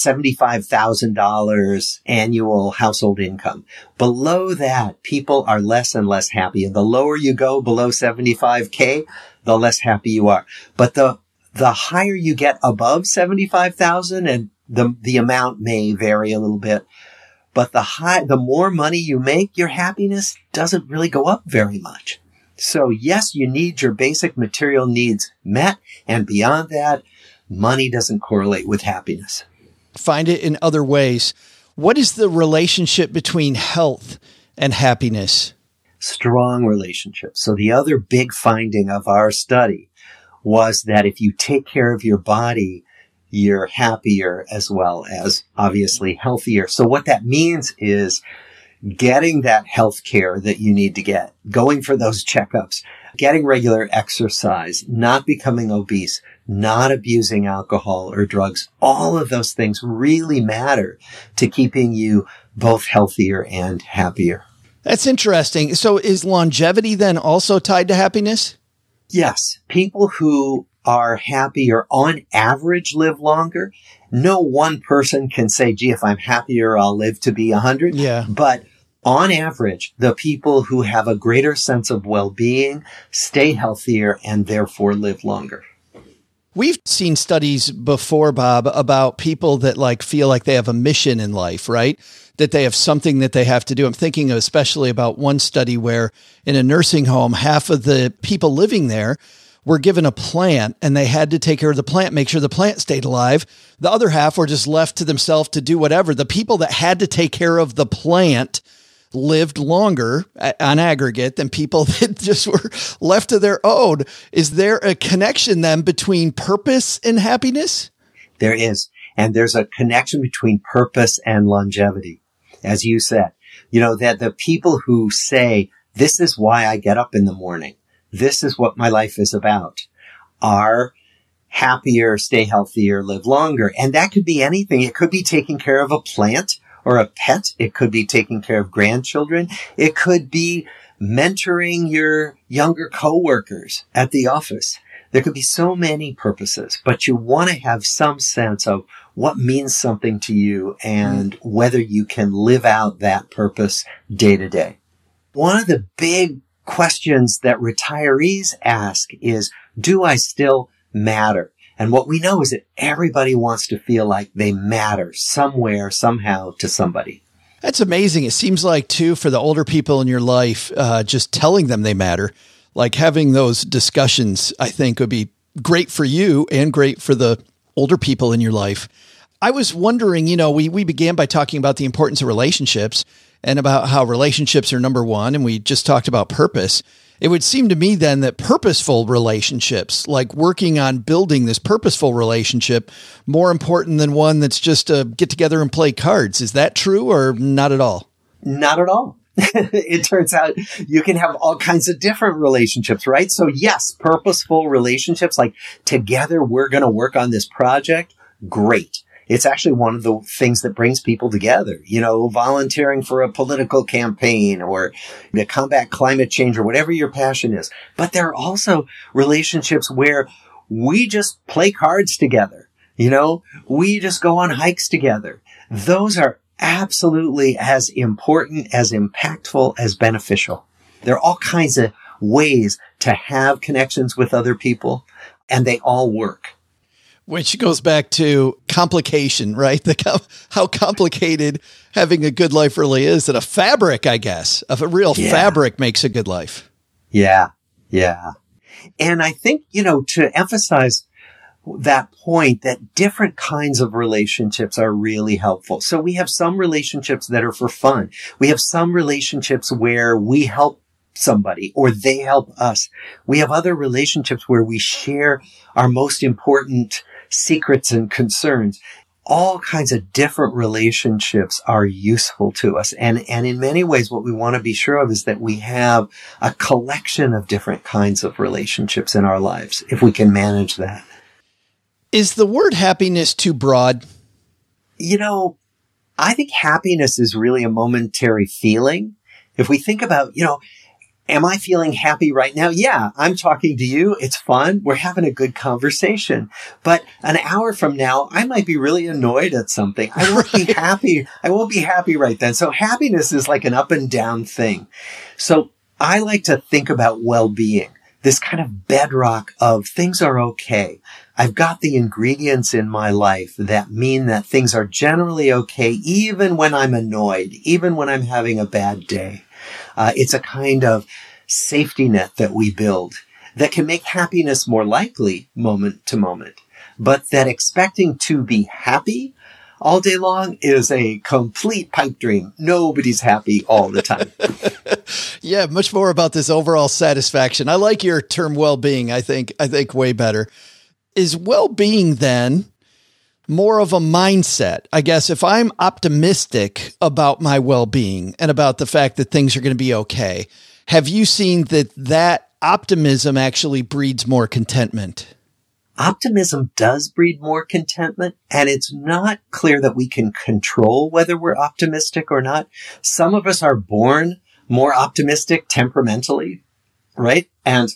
$75,000 annual household income. Below that, people are less and less happy. And the lower you go below 75K, the less happy you are. But the higher you get above 75,000, and the amount may vary a little bit, but the more money you make, your happiness doesn't really go up very much. So yes, you need your basic material needs met. And beyond that, money doesn't correlate with happiness. Find it in other ways. What is the relationship between health and happiness? Strong relationship. So the other big finding of our study was that if you take care of your body, you're happier as well as obviously healthier. So what that means is getting that health care that you need to get, going for those checkups, getting regular exercise, not becoming obese, not abusing alcohol or drugs. All of those things really matter to keeping you both healthier and happier. That's interesting. So is longevity then also tied to happiness? Yes. People who are happier on average live longer. No one person can say, gee, if I'm happier, I'll live to be 100. Yeah. But on average, the people who have a greater sense of well-being stay healthier and therefore live longer. We've seen studies before, Bob, about people that feel like they have a mission in life, right? That they have something that they have to do. I'm thinking especially about one study where in a nursing home, half of the people living there were given a plant and they had to take care of the plant, make sure the plant stayed alive. The other half were just left to themselves to do whatever. The people that had to take care of the plant lived longer on aggregate than people that just were left to their own. Is there a connection then between purpose and happiness? There is. And there's a connection between purpose and longevity. As you said, that the people who say, this is why I get up in the morning, this is what my life is about, are happier, stay healthier, live longer. And that could be anything. It could be taking care of a plant or a pet. It could be taking care of grandchildren. It could be mentoring your younger coworkers at the office. There could be so many purposes, but you want to have some sense of what means something to you and whether you can live out that purpose day to day. One of the big questions that retirees ask is, do I still matter? And what we know is that everybody wants to feel like they matter somewhere, somehow to somebody. That's amazing. It seems like, too, for the older people in your life, just telling them they matter, like having those discussions, I think would be great for you and great for the older people in your life. I was wondering, we began by talking about the importance of relationships and about how relationships are number one. And we just talked about purpose. It would seem to me then that purposeful relationships, like working on building this purposeful relationship, more important than one that's just a get together and play cards. Is that true or not at all? Not at all. It turns out you can have all kinds of different relationships, right? So yes, purposeful relationships, like together we're going to work on this project. Great. It's actually one of the things that brings people together, volunteering for a political campaign or to combat climate change or whatever your passion is. But there are also relationships where we just play cards together. We just go on hikes together. Those are absolutely as important, as impactful, as beneficial. There are all kinds of ways to have connections with other people, and they all work. Which goes back to complication, right? How complicated having a good life really is. And a fabric, I guess, of a real fabric makes a good life. Yeah. Yeah. And I think, to emphasize that point, that different kinds of relationships are really helpful. So we have some relationships that are for fun. We have some relationships where we help somebody or they help us. We have other relationships where we share our most important secrets and concerns. All kinds of different relationships are useful to us. And in many ways, what we want to be sure of is that we have a collection of different kinds of relationships in our lives, if we can manage that. Is the word happiness too broad? I think happiness is really a momentary feeling. If we think about, am I feeling happy right now? Yeah, I'm talking to you. It's fun. We're having a good conversation. But an hour from now, I might be really annoyed at something. I won't be happy. I won't be happy right then. So happiness is like an up and down thing. So I like to think about well-being, this kind of bedrock of things are okay. I've got the ingredients in my life that mean that things are generally okay, even when I'm annoyed, even when I'm having a bad day. It's a kind of safety net that we build that can make happiness more likely moment to moment, but that expecting to be happy all day long is a complete pipe dream. Nobody's happy all the time. Yeah, much more about this overall satisfaction. I like your term well-being. I think way better. Is well-being then more of a mindset? I guess if I'm optimistic about my well-being and about the fact that things are going to be okay, have you seen that optimism actually breeds more contentment? Optimism does breed more contentment, and it's not clear that we can control whether we're optimistic or not. Some of us are born more optimistic temperamentally, right? And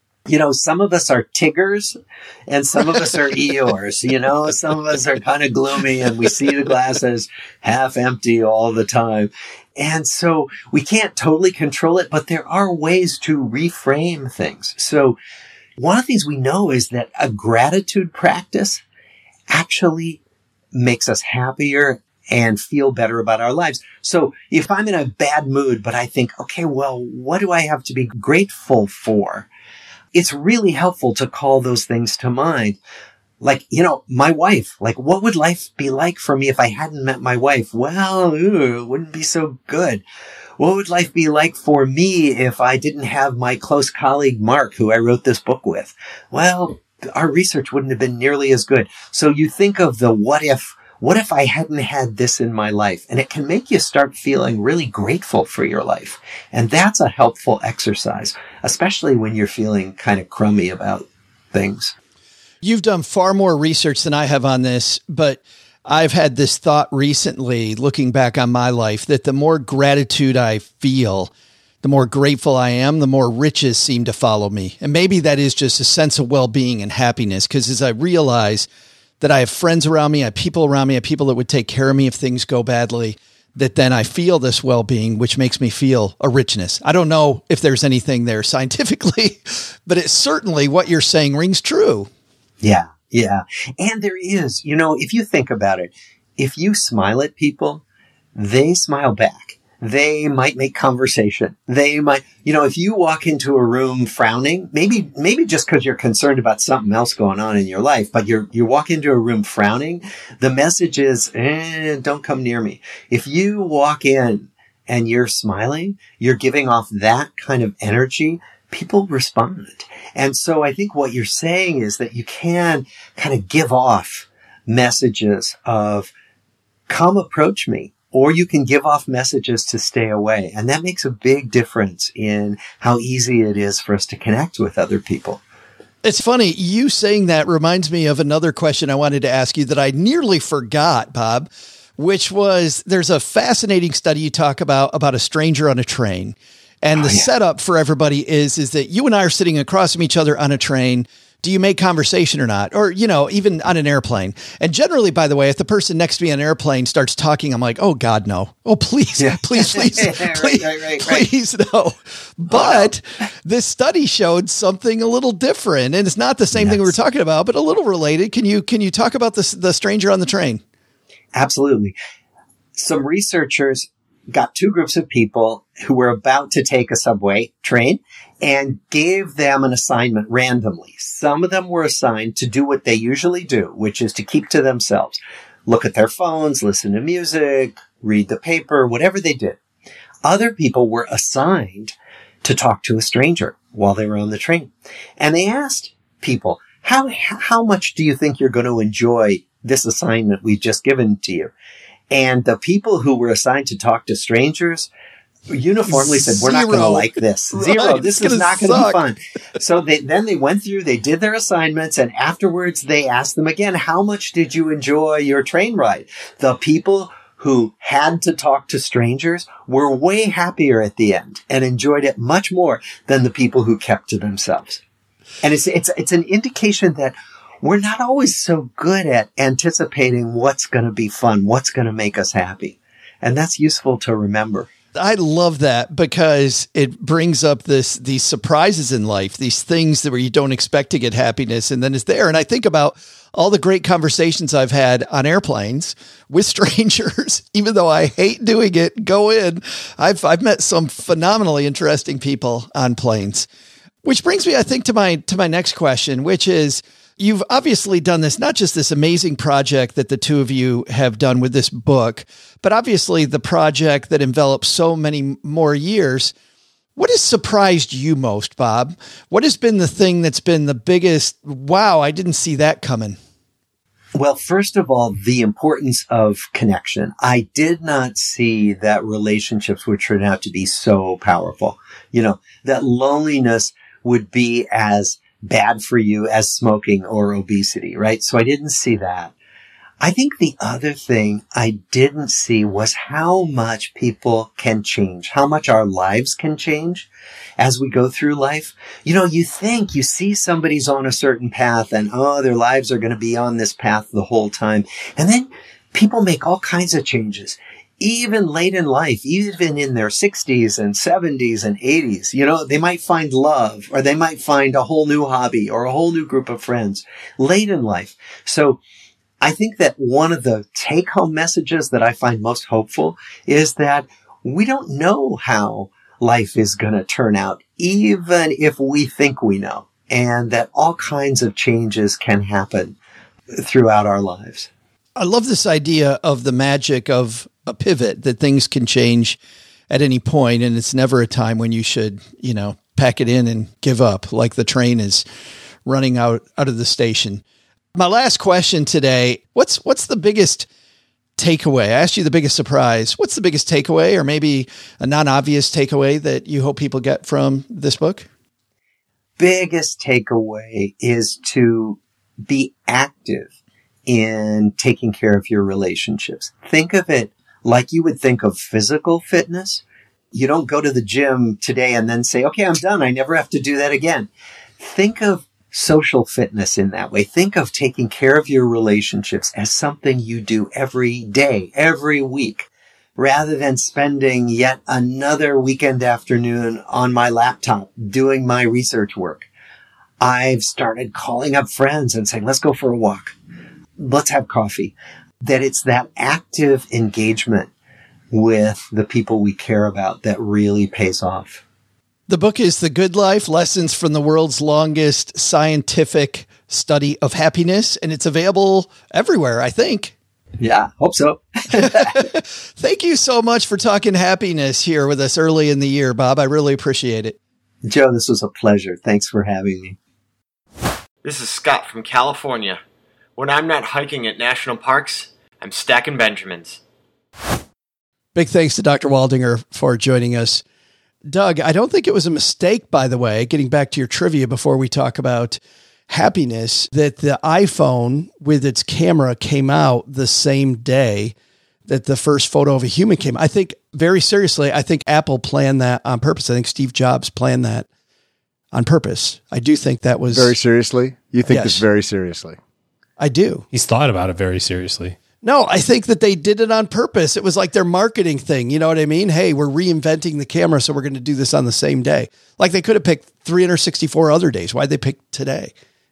some of us are Tiggers and some of us are Eeyores, some of us are kind of gloomy and we see the glass as half empty all the time. And so we can't totally control it, but there are ways to reframe things. So one of the things we know is that a gratitude practice actually makes us happier and feel better about our lives. So if I'm in a bad mood, but I think, okay, well, what do I have to be grateful for? It's really helpful to call those things to mind. Like, my wife, like, what would life be like for me if I hadn't met my wife? Well, it wouldn't be so good. What would life be like for me if I didn't have my close colleague, Mark, who I wrote this book with? Well, our research wouldn't have been nearly as good. So you think of the what if I hadn't had this in my life? And it can make you start feeling really grateful for your life. And that's a helpful exercise, especially when you're feeling kind of crummy about things. You've done far more research than I have on this, but I've had this thought recently, looking back on my life, that the more gratitude I feel, the more grateful I am, the more riches seem to follow me. And maybe that is just a sense of well-being and happiness, because as I realize that I have friends around me, I have people around me, I have people that would take care of me if things go badly, that then I feel this well-being, which makes me feel a richness. I don't know if there's anything there scientifically, but it's certainly what you're saying rings true. Yeah. Yeah. And there is, if you think about it, if you smile at people, they smile back. They might make conversation. They might, if you walk into a room frowning, maybe just because you're concerned about something else going on in your life, but you walk into a room frowning, the message is, don't come near me. If you walk in and you're smiling, you're giving off that kind of energy, people respond. And so I think what you're saying is that you can kind of give off messages of, come approach me. Or you can give off messages to stay away. And that makes a big difference in how easy it is for us to connect with other people. It's funny. You saying that reminds me of another question I wanted to ask you that I nearly forgot, Bob, which was, there's a fascinating study you talk about a stranger on a train. And the setup for everybody is that you and I are sitting across from each other on a train. Do you make conversation or not? Or, even on an airplane. And generally, by the way, if the person next to me on an airplane starts talking, I'm like, oh God, no. Oh, please, please, please, no. But this study showed something a little different, and it's not the same thing we were talking about, but a little related. Can you talk about the stranger on the train? Absolutely. Some researchers got two groups of people who were about to take a subway train and gave them an assignment randomly. Some of them were assigned to do what they usually do, which is to keep to themselves, look at their phones, listen to music, read the paper, whatever they did. Other people were assigned to talk to a stranger while they were on the train. And they asked people, how much do you think you're going to enjoy this assignment we've just given to you? And the people who were assigned to talk to strangers uniformly said, we're not going to like this. Right, Zero. This is not going to be fun. So they went through, they did their assignments, and afterwards they asked them again, how much did you enjoy your train ride? The people who had to talk to strangers were way happier at the end and enjoyed it much more than the people who kept to themselves. And it's an indication that we're not always so good at anticipating what's going to be fun, what's going to make us happy. And that's useful to remember. I love that because it brings up these surprises in life, these things that where you don't expect to get happiness, and then it's there. And I think about all the great conversations I've had on airplanes with strangers, even though I hate doing it, go in. I've met some phenomenally interesting people on planes, which brings me, I think, to my next question, which is, you've obviously done this, not just this amazing project that the two of you have done with this book, but obviously the project that enveloped so many more years. What has surprised you most, Bob? What has been the thing that's been the biggest, wow, I didn't see that coming? Well, first of all, the importance of connection. I did not see that relationships would turn out to be so powerful. You know, that loneliness would be as bad for you as smoking or obesity, right? So I didn't see that. I think the other thing I didn't see was how much people can change, how much our lives can change as we go through life. You know, you think you see somebody's on a certain path and, oh, their lives are going to be on this path the whole time. And then people make all kinds of changes, even late in life, even in their 60s and 70s and 80s. You know, they might find love, or they might find a whole new hobby or a whole new group of friends late in life. So I think that one of the take-home messages that I find most hopeful is that we don't know how life is going to turn out, even if we think we know, and that all kinds of changes can happen throughout our lives. I love this idea of the magic of a pivot, that things can change at any point, and it's never a time when you should, pack it in and give up, like the train is running out of the station. My last question today, what's the biggest takeaway? I asked you the biggest surprise. What's the biggest takeaway, or maybe a non-obvious takeaway that you hope people get from this book? Biggest takeaway is to be active in taking care of your relationships. Think of it like you would think of physical fitness. You don't go to the gym today and then say, okay, I'm done. I never have to do that again. Think of social fitness in that way. Think of taking care of your relationships as something you do every day, every week, rather than spending yet another weekend afternoon on my laptop doing my research work. I've started calling up friends and saying, let's go for a walk. Let's have coffee. That it's that active engagement with the people we care about that really pays off. The book is The Good Life, Lessons from the World's Longest Scientific Study of Happiness, and it's available everywhere, I think. Yeah, hope so. Thank you so much for talking happiness here with us early in the year, Bob. I really appreciate it. Joe, this was a pleasure. Thanks for having me. This is Scott from California. When I'm not hiking at national parks, I'm stacking Benjamins. Big thanks to Dr. Waldinger for joining us. Doug, I don't think it was a mistake, by the way, getting back to your trivia before we talk about happiness, that the iPhone with its camera came out the same day that the first photo of a human came. I think, very seriously, I think Apple planned that on purpose. I think Steve Jobs planned that on purpose. I do think that was... Very seriously? You think Yes. this very seriously? I do. He's thought about it very seriously. No, I think that they did it on purpose. It was like their marketing thing. You know what I mean? Hey, we're reinventing the camera, so we're going to do this on the same day. Like they could have picked 364 other days. Why'd they pick today?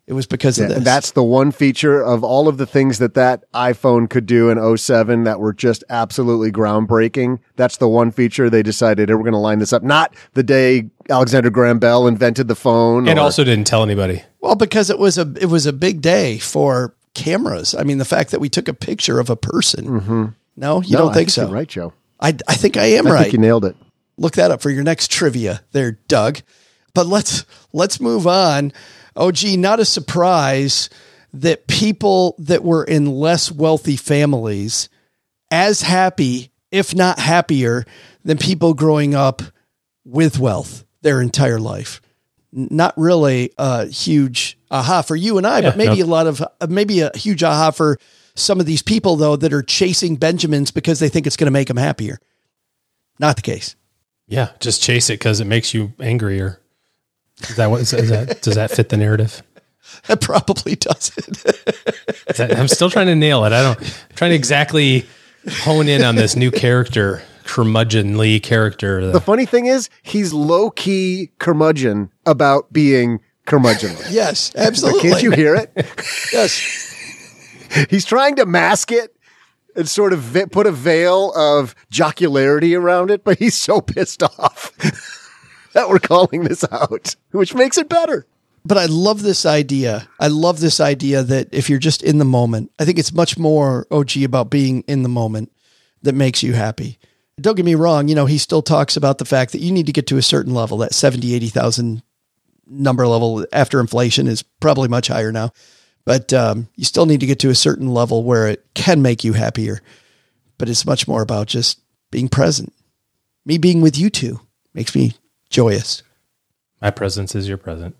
It was because of this. And that's the one feature of all of the things that iPhone could do in 2007 that were just absolutely groundbreaking. That's the one feature they decided, we're going to line this up. Not the day Alexander Graham Bell invented the phone. And also didn't tell anybody. Well, because it was a big day for cameras. I mean, the fact that we took a picture of a person. Mm-hmm. No, you don't think so? You're right, Joe. I think I am right. I think you nailed it. Look that up for your next trivia there, Doug. But let's move on. OG, not a surprise that people that were in less wealthy families as happy, if not happier, than people growing up with wealth their entire life. Not really a huge aha for you and I, but maybe maybe a huge aha for some of these people though that are chasing Benjamins because they think it's going to make them happier. Not the case. Yeah, just chase it because it makes you angrier. Is that does that fit the narrative? That probably doesn't. I'm still trying to nail it. I'm trying to exactly hone in on this new character, curmudgeonly character. The funny thing is, he's low-key curmudgeon about being curmudgeonly. Yes, absolutely. Can't you hear it? Yes. He's trying to mask it and sort of put a veil of jocularity around it, but he's so pissed off that we're calling this out, which makes it better. But I love this idea. I love this idea that if you're just in the moment, I think it's much more, OG, about being in the moment that makes you happy. Don't get me wrong. You know, he still talks about the fact that you need to get to a certain level, that 70, 80,000 number level after inflation is probably much higher now. But you still need to get to a certain level where it can make you happier. But it's much more about just being present. Me being with you two makes me joyous. My presence is your present.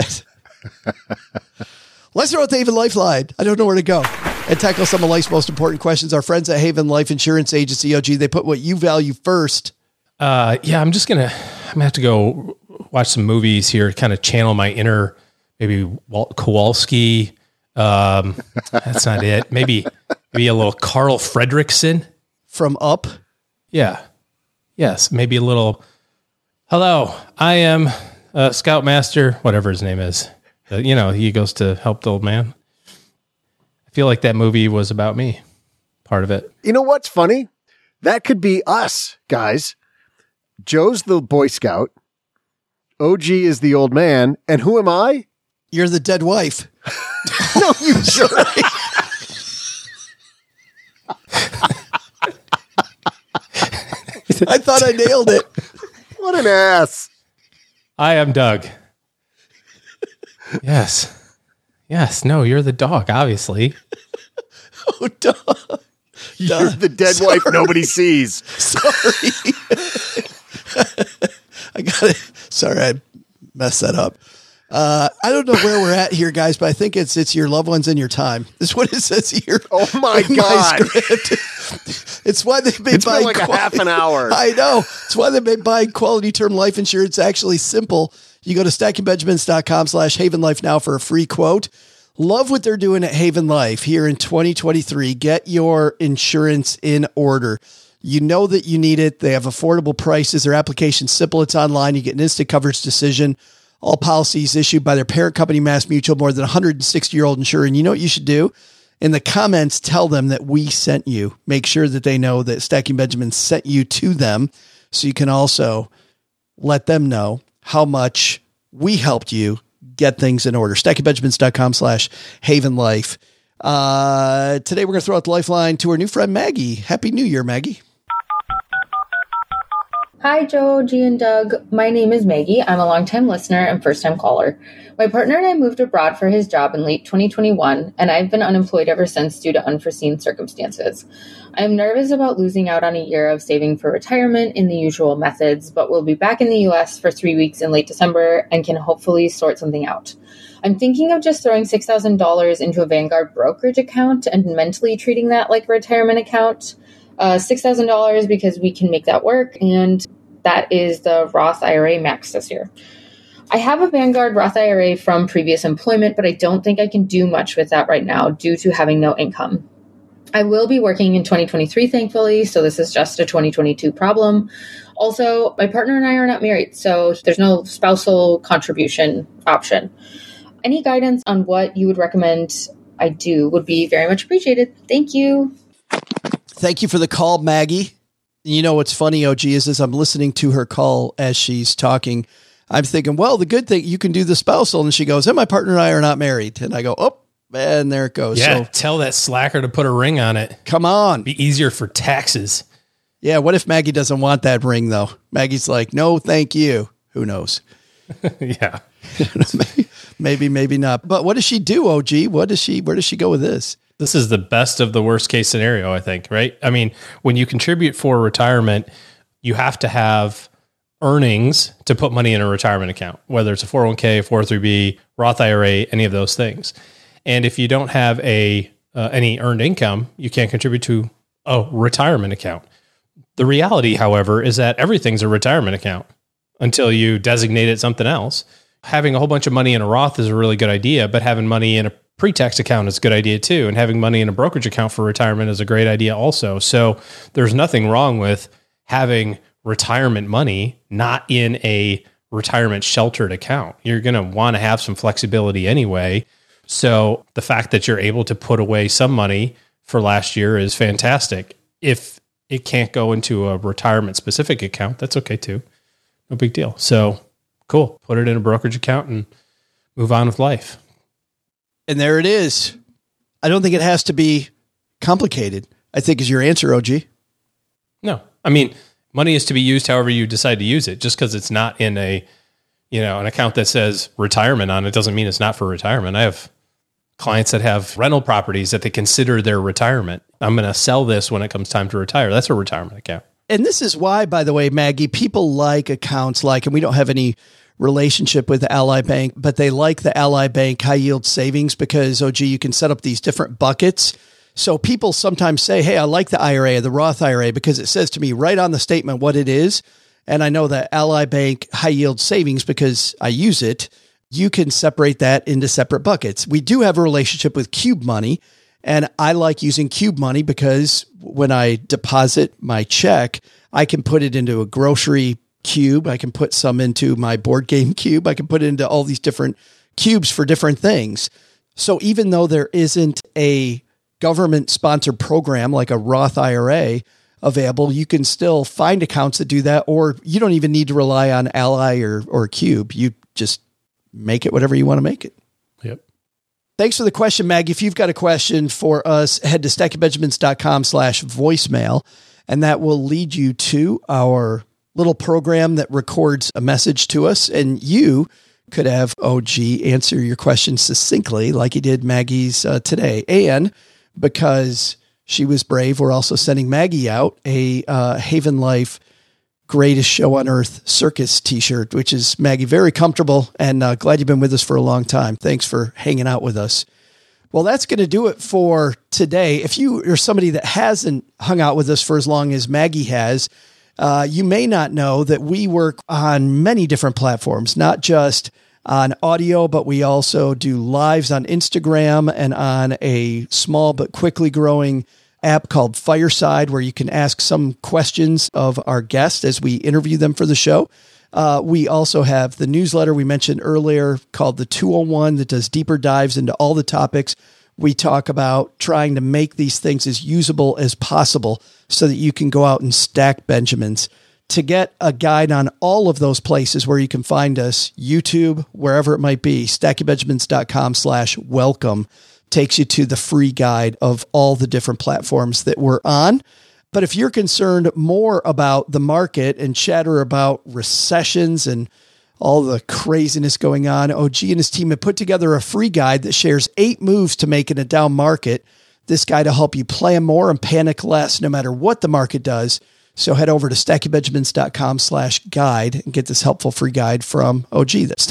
Let's throw out the Haven Lifeline. I don't know where to go. And tackle some of life's most important questions. Our friends at Haven Life Insurance Agency, OG, they put what you value first. I'm gonna have to go watch some movies here, kind of channel my inner, maybe Walt Kowalski. That's not it. Maybe a little Carl Fredricksen from Up. Yeah. Yes. Maybe a little, hello, I am Scoutmaster, whatever his name is. He goes to help the old man. I feel like that movie was about me. Part of it. You know what's funny? That could be us, guys. Joe's the Boy Scout. OG is the old man. And who am I? You're the dead wife. No, you jerk. I thought I nailed it. What an ass. I am Doug. Yes. Yes. No, you're the dog, obviously. Oh, dog. You're the dead wife nobody sees. Sorry. I got it. Sorry, I messed that up. I don't know where we're at here, guys, but I think it's your loved ones and your time. That's what it says here. Oh my God. It's why they've been buying like a half an hour. I know. It's why they've been buying quality term life insurance. Actually simple. You go to stackingbenjamins.com/Haven Life now for a free quote. Love what they're doing at Haven Life here in 2023. Get your insurance in order. You know that you need it. They have affordable prices. Their application's simple. It's online. You get an instant coverage decision. All policies issued by their parent company, MassMutual, more than 160-year-old insurer. And you know what you should do? In the comments, tell them that we sent you. Make sure that they know that Stacking Benjamin sent you to them, so you can also let them know how much we helped you get things in order. StackingBenjamins.com/Haven Life. Today we're going to throw out the lifeline to our new friend, Maggie. Happy New Year, Maggie. Hi, Joe, G, and Doug. My name is Maggie. I'm a longtime listener and first-time caller. My partner and I moved abroad for his job in late 2021, and I've been unemployed ever since due to unforeseen circumstances. I am nervous about losing out on a year of saving for retirement in the usual methods, but we'll be back in the U.S. for 3 weeks in late December and can hopefully sort something out. I'm thinking of just throwing $6,000 into a Vanguard brokerage account and mentally treating that like a retirement account. $6,000 because we can make that work, and that is the Roth IRA max this year. I have a Vanguard Roth IRA from previous employment, but I don't think I can do much with that right now due to having no income. I will be working in 2023, thankfully, so this is just a 2022 problem. Also, my partner and I are not married, so there's no spousal contribution option. Any guidance on what you would recommend I do would be very much appreciated. Thank you. Thank you for the call, Maggie. You know what's funny, OG, is as I'm listening to her call as she's talking, I'm thinking, well, the good thing, you can do the spousal. And she goes, and my partner and I are not married. And I go, oh, and there it goes. Yeah, so, tell that slacker to put a ring on it. Come on. Be easier for taxes. Yeah, what if Maggie doesn't want that ring, though? Maggie's like, no, thank you. Who knows? Yeah. Maybe, maybe not. But what does she do, OG? Where does she go with this? This is the best of the worst case scenario, I think, right? I mean, when you contribute for retirement, you have to have earnings to put money in a retirement account, whether it's a 401k, 403b, Roth IRA, any of those things. And if you don't have any earned income, you can't contribute to a retirement account. The reality, however, is that everything's a retirement account until you designate it something else. Having a whole bunch of money in a Roth is a really good idea, but having money in a pre-tax account is a good idea too. And having money in a brokerage account for retirement is a great idea also. So there's nothing wrong with having retirement money not in a retirement sheltered account. You're going to want to have some flexibility anyway. So the fact that you're able to put away some money for last year is fantastic. If it can't go into a retirement specific account, that's okay too. No big deal. So cool. Put it in a brokerage account and move on with life. And there it is. I don't think it has to be complicated, I think is your answer, OG. No, I mean, money is to be used however you decide to use it. Just because it's not in an account that says retirement on it doesn't mean it's not for retirement. I have clients that have rental properties that they consider their retirement. I'm going to sell this when it comes time to retire. That's a retirement account. And this is why, by the way, Maggie, people like accounts like, and we don't have any relationship with Ally Bank, but they like the Ally Bank high yield savings because, OG, you can set up these different buckets. So people sometimes say, hey, I like the IRA, the Roth IRA, because it says to me right on the statement what it is. And I know that Ally Bank high yield savings, because I use it, you can separate that into separate buckets. We do have a relationship with Cube Money, and I like using Cube Money because when I deposit my check, I can put it into a grocery cube. I can put some into my board game cube. I can put it into all these different cubes for different things. So even though there isn't a government sponsored program like a Roth IRA available, you can still find accounts that do that, or you don't even need to rely on Ally or Cube. You just make it whatever you want to make it. Yep. Thanks for the question, Maggie. If you've got a question for us, head to stackingbenjamins.com/voicemail, and that will lead you to our little program that records a message to us, and you could have OG answer your question succinctly like he did Maggie's today. And because she was brave, we're also sending Maggie out a Haven Life Greatest Show on Earth Circus t-shirt, which is, Maggie, very comfortable, and glad you've been with us for a long time. Thanks for hanging out with us. Well, that's going to do it for today. If you are somebody that hasn't hung out with us for as long as Maggie has, you may not know that we work on many different platforms, not just on audio, but we also do lives on Instagram and on a small but quickly growing app called Fireside, where you can ask some questions of our guests as we interview them for the show. We also have the newsletter we mentioned earlier called The 201 that does deeper dives into all the topics. We talk about trying to make these things as usable as possible so that you can go out and stack Benjamins. To get a guide on all of those places where you can find us, YouTube, wherever it might be, stackingbenjamins.com/welcome takes you to the free guide of all the different platforms that we're on. But if you're concerned more about the market and chatter about recessions and all the craziness going on, OG and his team have put together a free guide that shares 8 moves to make in a down market. This guide will help you plan more and panic less no matter what the market does. So head over to stackingbenjamins.com/guide and get this helpful free guide from OG. That's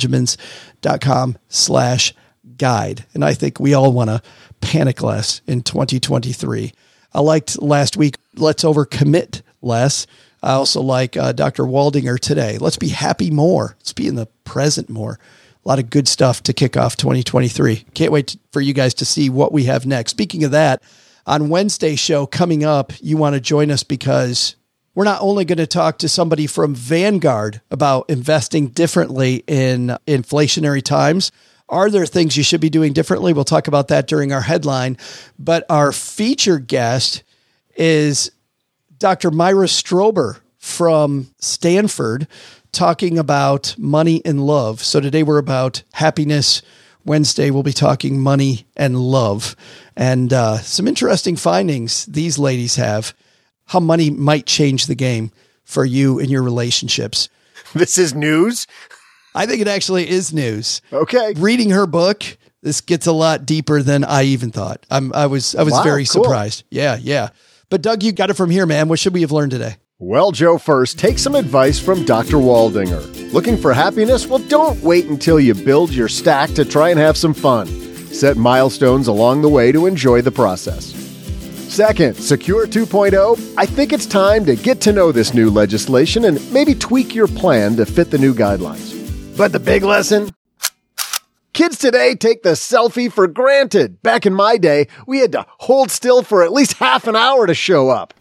stackingbenjamins.com/guide. And I think we all want to panic less in 2023. I liked last week, let's overcommit less. I also like Dr. Waldinger today. Let's be happy more. Let's be in the present more. A lot of good stuff to kick off 2023. Can't wait for you guys to see what we have next. Speaking of that, on Wednesday's show coming up, you want to join us because we're not only going to talk to somebody from Vanguard about investing differently in inflationary times. Are there things you should be doing differently? We'll talk about that during our headline. But our featured guest is Dr. Myra Strober from Stanford, talking about money and love. So today we're about happiness. Wednesday, we'll be talking money and love, and some interesting findings these ladies have, how money might change the game for you in your relationships. This is news? I think it actually is news. Okay. Reading her book, this gets a lot deeper than I even thought. I was very surprised. Yeah. But Doug, you got it from here, man. What should we have learned today? Well, Joe, first, take some advice from Dr. Waldinger. Looking for happiness? Well, don't wait until you build your stack to try and have some fun. Set milestones along the way to enjoy the process. Second, Secure 2.0. I think it's time to get to know this new legislation and maybe tweak your plan to fit the new guidelines. But the big lesson? Kids today take the selfie for granted. Back in my day, we had to hold still for at least half an hour to show up.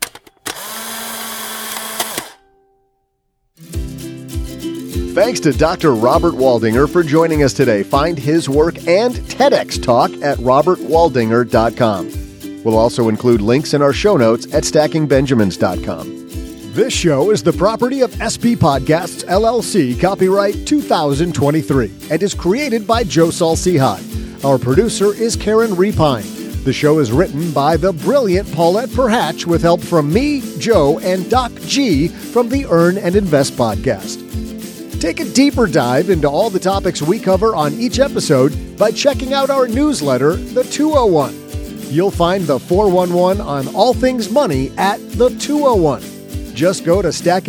Thanks to Dr. Robert Waldinger for joining us today. Find his work and TEDx talk at robertwaldinger.com. We'll also include links in our show notes at stackingbenjamins.com. This show is the property of SP Podcasts, LLC, copyright 2023, and is created by Joe Saul-Sehy. Our producer is Karen Repine. The show is written by the brilliant Paulette Perhatch with help from me, Joe, and Doc G from the Earn and Invest podcast. Take a deeper dive into all the topics we cover on each episode by checking out our newsletter, The 201. You'll find the 411 on all things money at The 201. Just go to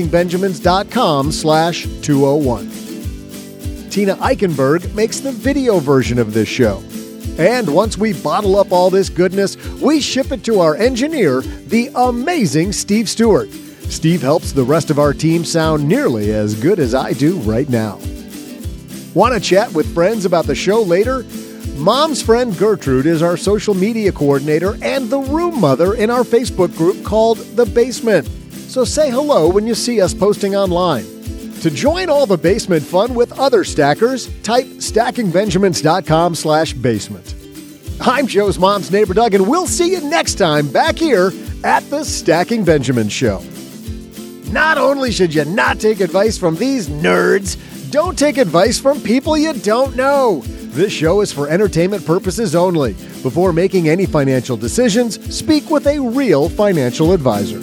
stackingbenjamins.com/201. Tina Eichenberg makes the video version of this show. And once we bottle up all this goodness, we ship it to our engineer, the amazing Steve Stewart. Steve helps the rest of our team sound nearly as good as I do right now. Want to chat with friends about the show later? Mom's friend Gertrude is our social media coordinator and the room mother in our Facebook group called The Basement. So say hello when you see us posting online. To join all the basement fun with other stackers, type stackingbenjamins.com/basement. I'm Joe's mom's neighbor, Doug, and we'll see you next time back here at the Stacking Benjamin Show. Not only should you not take advice from these nerds, don't take advice from people you don't know. This show is for entertainment purposes only. Before making any financial decisions, speak with a real financial advisor.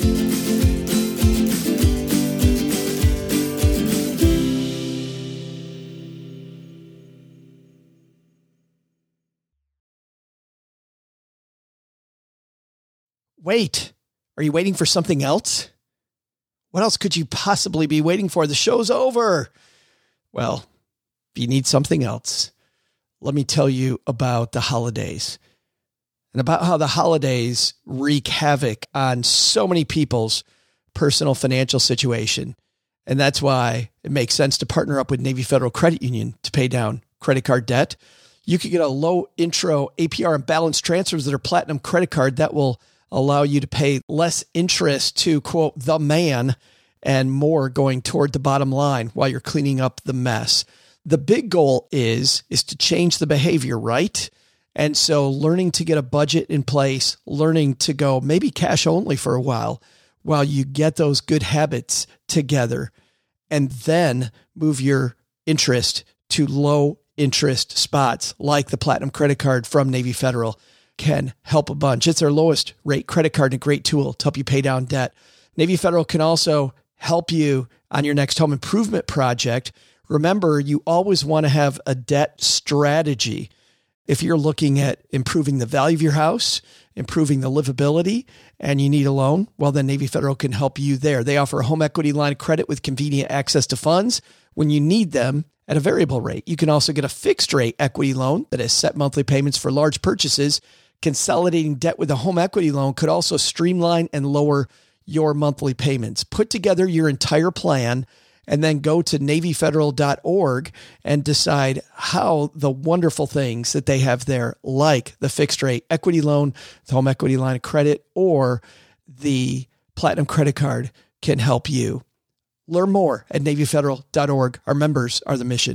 Wait, are you waiting for something else? What else could you possibly be waiting for? The show's over. Well, if you need something else, let me tell you about the holidays and about how the holidays wreak havoc on so many people's personal financial situation. And that's why it makes sense to partner up with Navy Federal Credit Union to pay down credit card debt. You can get a low intro APR and balance transfers that are platinum credit card that will allow you to pay less interest to, quote, the man, and more going toward the bottom line while you're cleaning up the mess. The big goal is to change the behavior, right? And so learning to get a budget in place, learning to go maybe cash only for a while you get those good habits together, and then move your interest to low interest spots like the platinum credit card from Navy Federal can help a bunch. It's their lowest rate credit card and a great tool to help you pay down debt. Navy Federal can also help you on your next home improvement project. Remember, you always want to have a debt strategy. If you're looking at improving the value of your house, improving the livability, and you need a loan, well, then Navy Federal can help you there. They offer a home equity line of credit with convenient access to funds when you need them at a variable rate. You can also get a fixed rate equity loan that has set monthly payments for large purchases. Consolidating debt with a home equity loan could also streamline and lower your monthly payments. Put together your entire plan and then go to NavyFederal.org and decide how the wonderful things that they have there, like the fixed rate equity loan, the home equity line of credit, or the platinum credit card, can help you. Learn more at NavyFederal.org. Our members are the mission.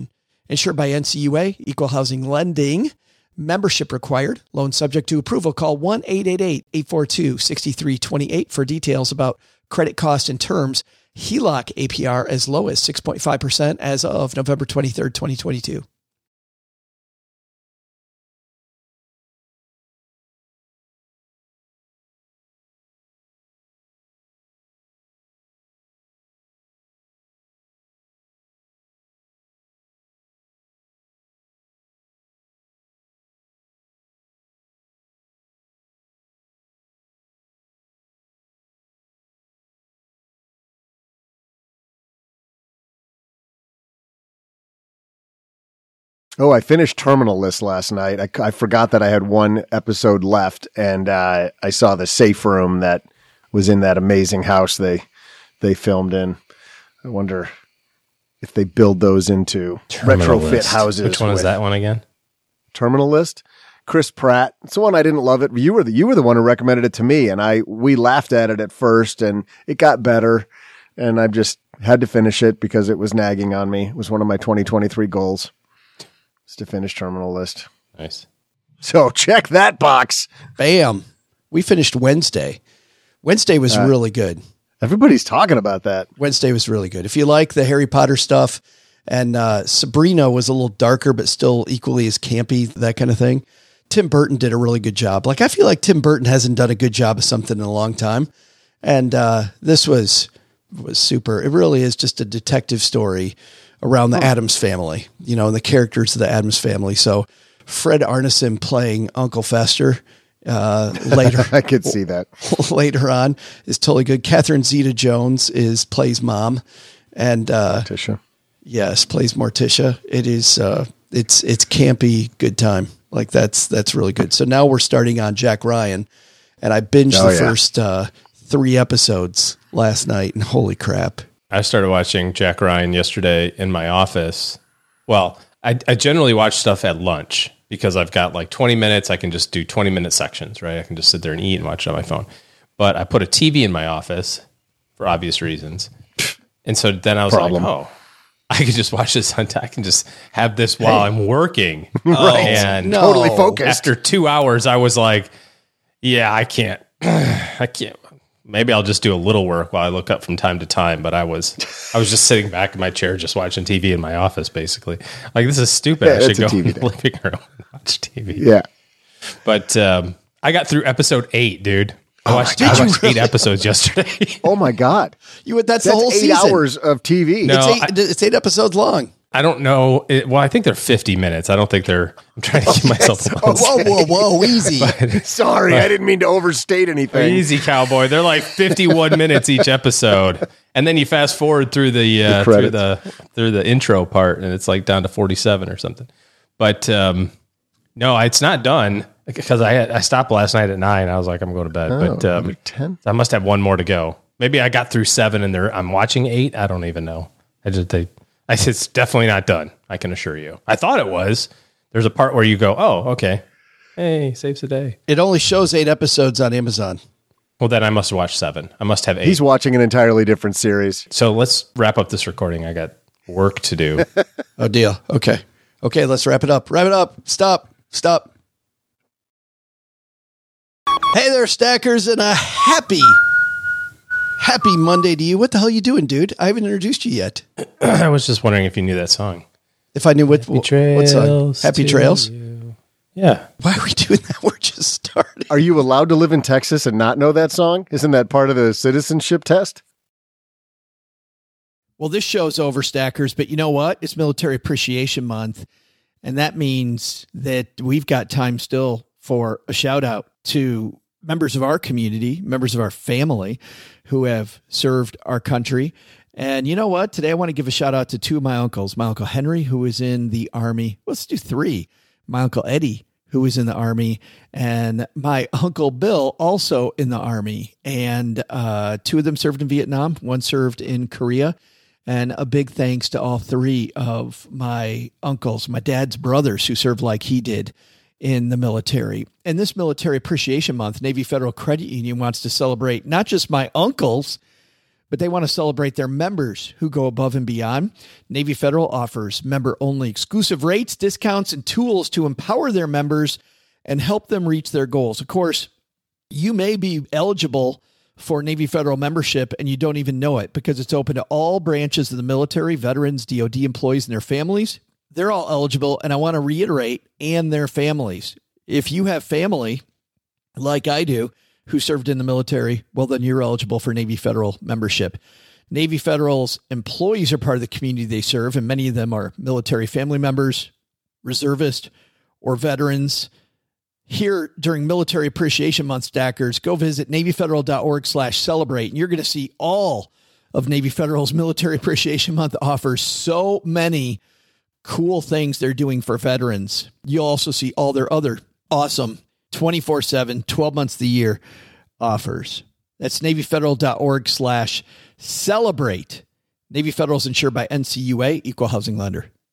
Insured by NCUA, Equal Housing Lending. Membership required. Loan subject to approval. Call 1-888-842-6328 for details about credit cost and terms. HELOC APR as low as 6.5% as of November 23rd, 2022. Oh, I finished Terminal List last night. I forgot that I had one episode left, and I saw the safe room that was in that amazing house they filmed in. I wonder if they build those into Terminal retrofit List. houses. Which one is that one again? Terminal List. Chris Pratt. It's the one I didn't love it. You were the one who recommended it to me, and we laughed at it at first, and it got better, and I just had to finish it because it was nagging on me. It was one of my 2023 goals. Is to finish Terminal List. Nice. So check that box. Bam. We finished Wednesday. Wednesday was really good. Everybody's talking about that. Wednesday was really good. If you like the Harry Potter stuff, and Sabrina was a little darker, but still equally as campy, that kind of thing. Tim Burton did a really good job. Like, I feel like Tim Burton hasn't done a good job of something in a long time. And this was super. It really is just a detective story around the Addams family, and the characters of the Addams family. So Fred Armisen playing Uncle Fester later. I could see that. Later on is totally good. Catherine Zeta-Jones plays mom, and Morticia. Yes, plays Morticia. It is it's campy, good time. Like that's really good. So now we're starting on Jack Ryan, and I binged the first 3 episodes last night, and holy crap. I started watching Jack Ryan yesterday in my office. Well, I generally watch stuff at lunch because I've got like 20 minutes. I can just do 20-minute sections, right? I can just sit there and eat and watch it on my phone. But I put a TV in my office for obvious reasons. And so then I was like, oh, I could just watch this. I can just have this while I'm working. Right. And totally focused. After 2 hours, I was like, yeah, I can't. Maybe I'll just do a little work while I look up from time to time. But I was just sitting back in my chair, just watching TV in my office, basically. Like, this is stupid. I should go in the living room and watch TV. Yeah. But I got through episode 8, dude. I watched 8 episodes yesterday. Oh my God. That's the whole 8 season. hours of TV. No, it's 8 episodes long. I don't know. Well, I think they're 50 minutes. I don't think they're. I'm trying to keep myself. Whoa, easy. Sorry, I didn't mean to overstate anything. Easy, cowboy. They're like 51 minutes each episode, and then you fast forward through the through the intro part, and it's like down to 47 or something. But no, it's not done because I stopped last night at 9. I was like, I'm going to bed. But 10. I must have one more to go. Maybe I got through 7, and I'm watching 8. I don't even know. It's definitely not done. I can assure you. I thought it was. There's a part where you go, oh, okay. Hey, saves the day. It only shows 8 episodes on Amazon. Well, then I must watch 7. I must have 8. He's watching an entirely different series. So let's wrap up this recording. I got work to do. Oh, deal. Okay, let's wrap it up. Wrap it up. Stop. Hey there, stackers, and a happy Monday to you. What the hell are you doing, dude? I haven't introduced you yet. I was just wondering if you knew that song. If I knew what song? Happy Trails? You. Yeah. Why are we doing that? We're just starting. Are you allowed to live in Texas and not know that song? Isn't that part of the citizenship test? Well, this show's over, stackers, but you know what? It's Military Appreciation Month, and that means that we've got time still for a shout out to members of our community, members of our family who have served our country. And you know what? Today I want to give a shout out to 2 of my uncles. My Uncle Henry, who was in the Army. Let's do 3. My Uncle Eddie, who was in the Army, and my Uncle Bill, also in the Army. And 2 of them served in Vietnam. 1 served in Korea. And a big thanks to all 3 of my uncles, my dad's brothers, who served like he did in the military. And this Military Appreciation Month, Navy Federal Credit Union wants to celebrate not just my uncles, but they want to celebrate their members who go above and beyond. Navy Federal offers member-only exclusive rates, discounts, and tools to empower their members and help them reach their goals. Of course, you may be eligible for Navy Federal membership and you don't even know it because it's open to all branches of the military, veterans, DoD employees, and their families. They're all eligible, and I want to reiterate, and their families. If you have family, like I do, who served in the military, well, then you're eligible for Navy Federal membership. Navy Federal's employees are part of the community they serve, and many of them are military family members, reservists, or veterans. Here during Military Appreciation Month, Stackers, go visit NavyFederal.org/celebrate, and you're going to see all of Navy Federal's Military Appreciation Month offers so many cool things they're doing for veterans. You'll also see all their other awesome 24/7, 12 months of the year offers. That's NavyFederal.org/celebrate. Navy Federal is insured by NCUA, Equal Housing Lender.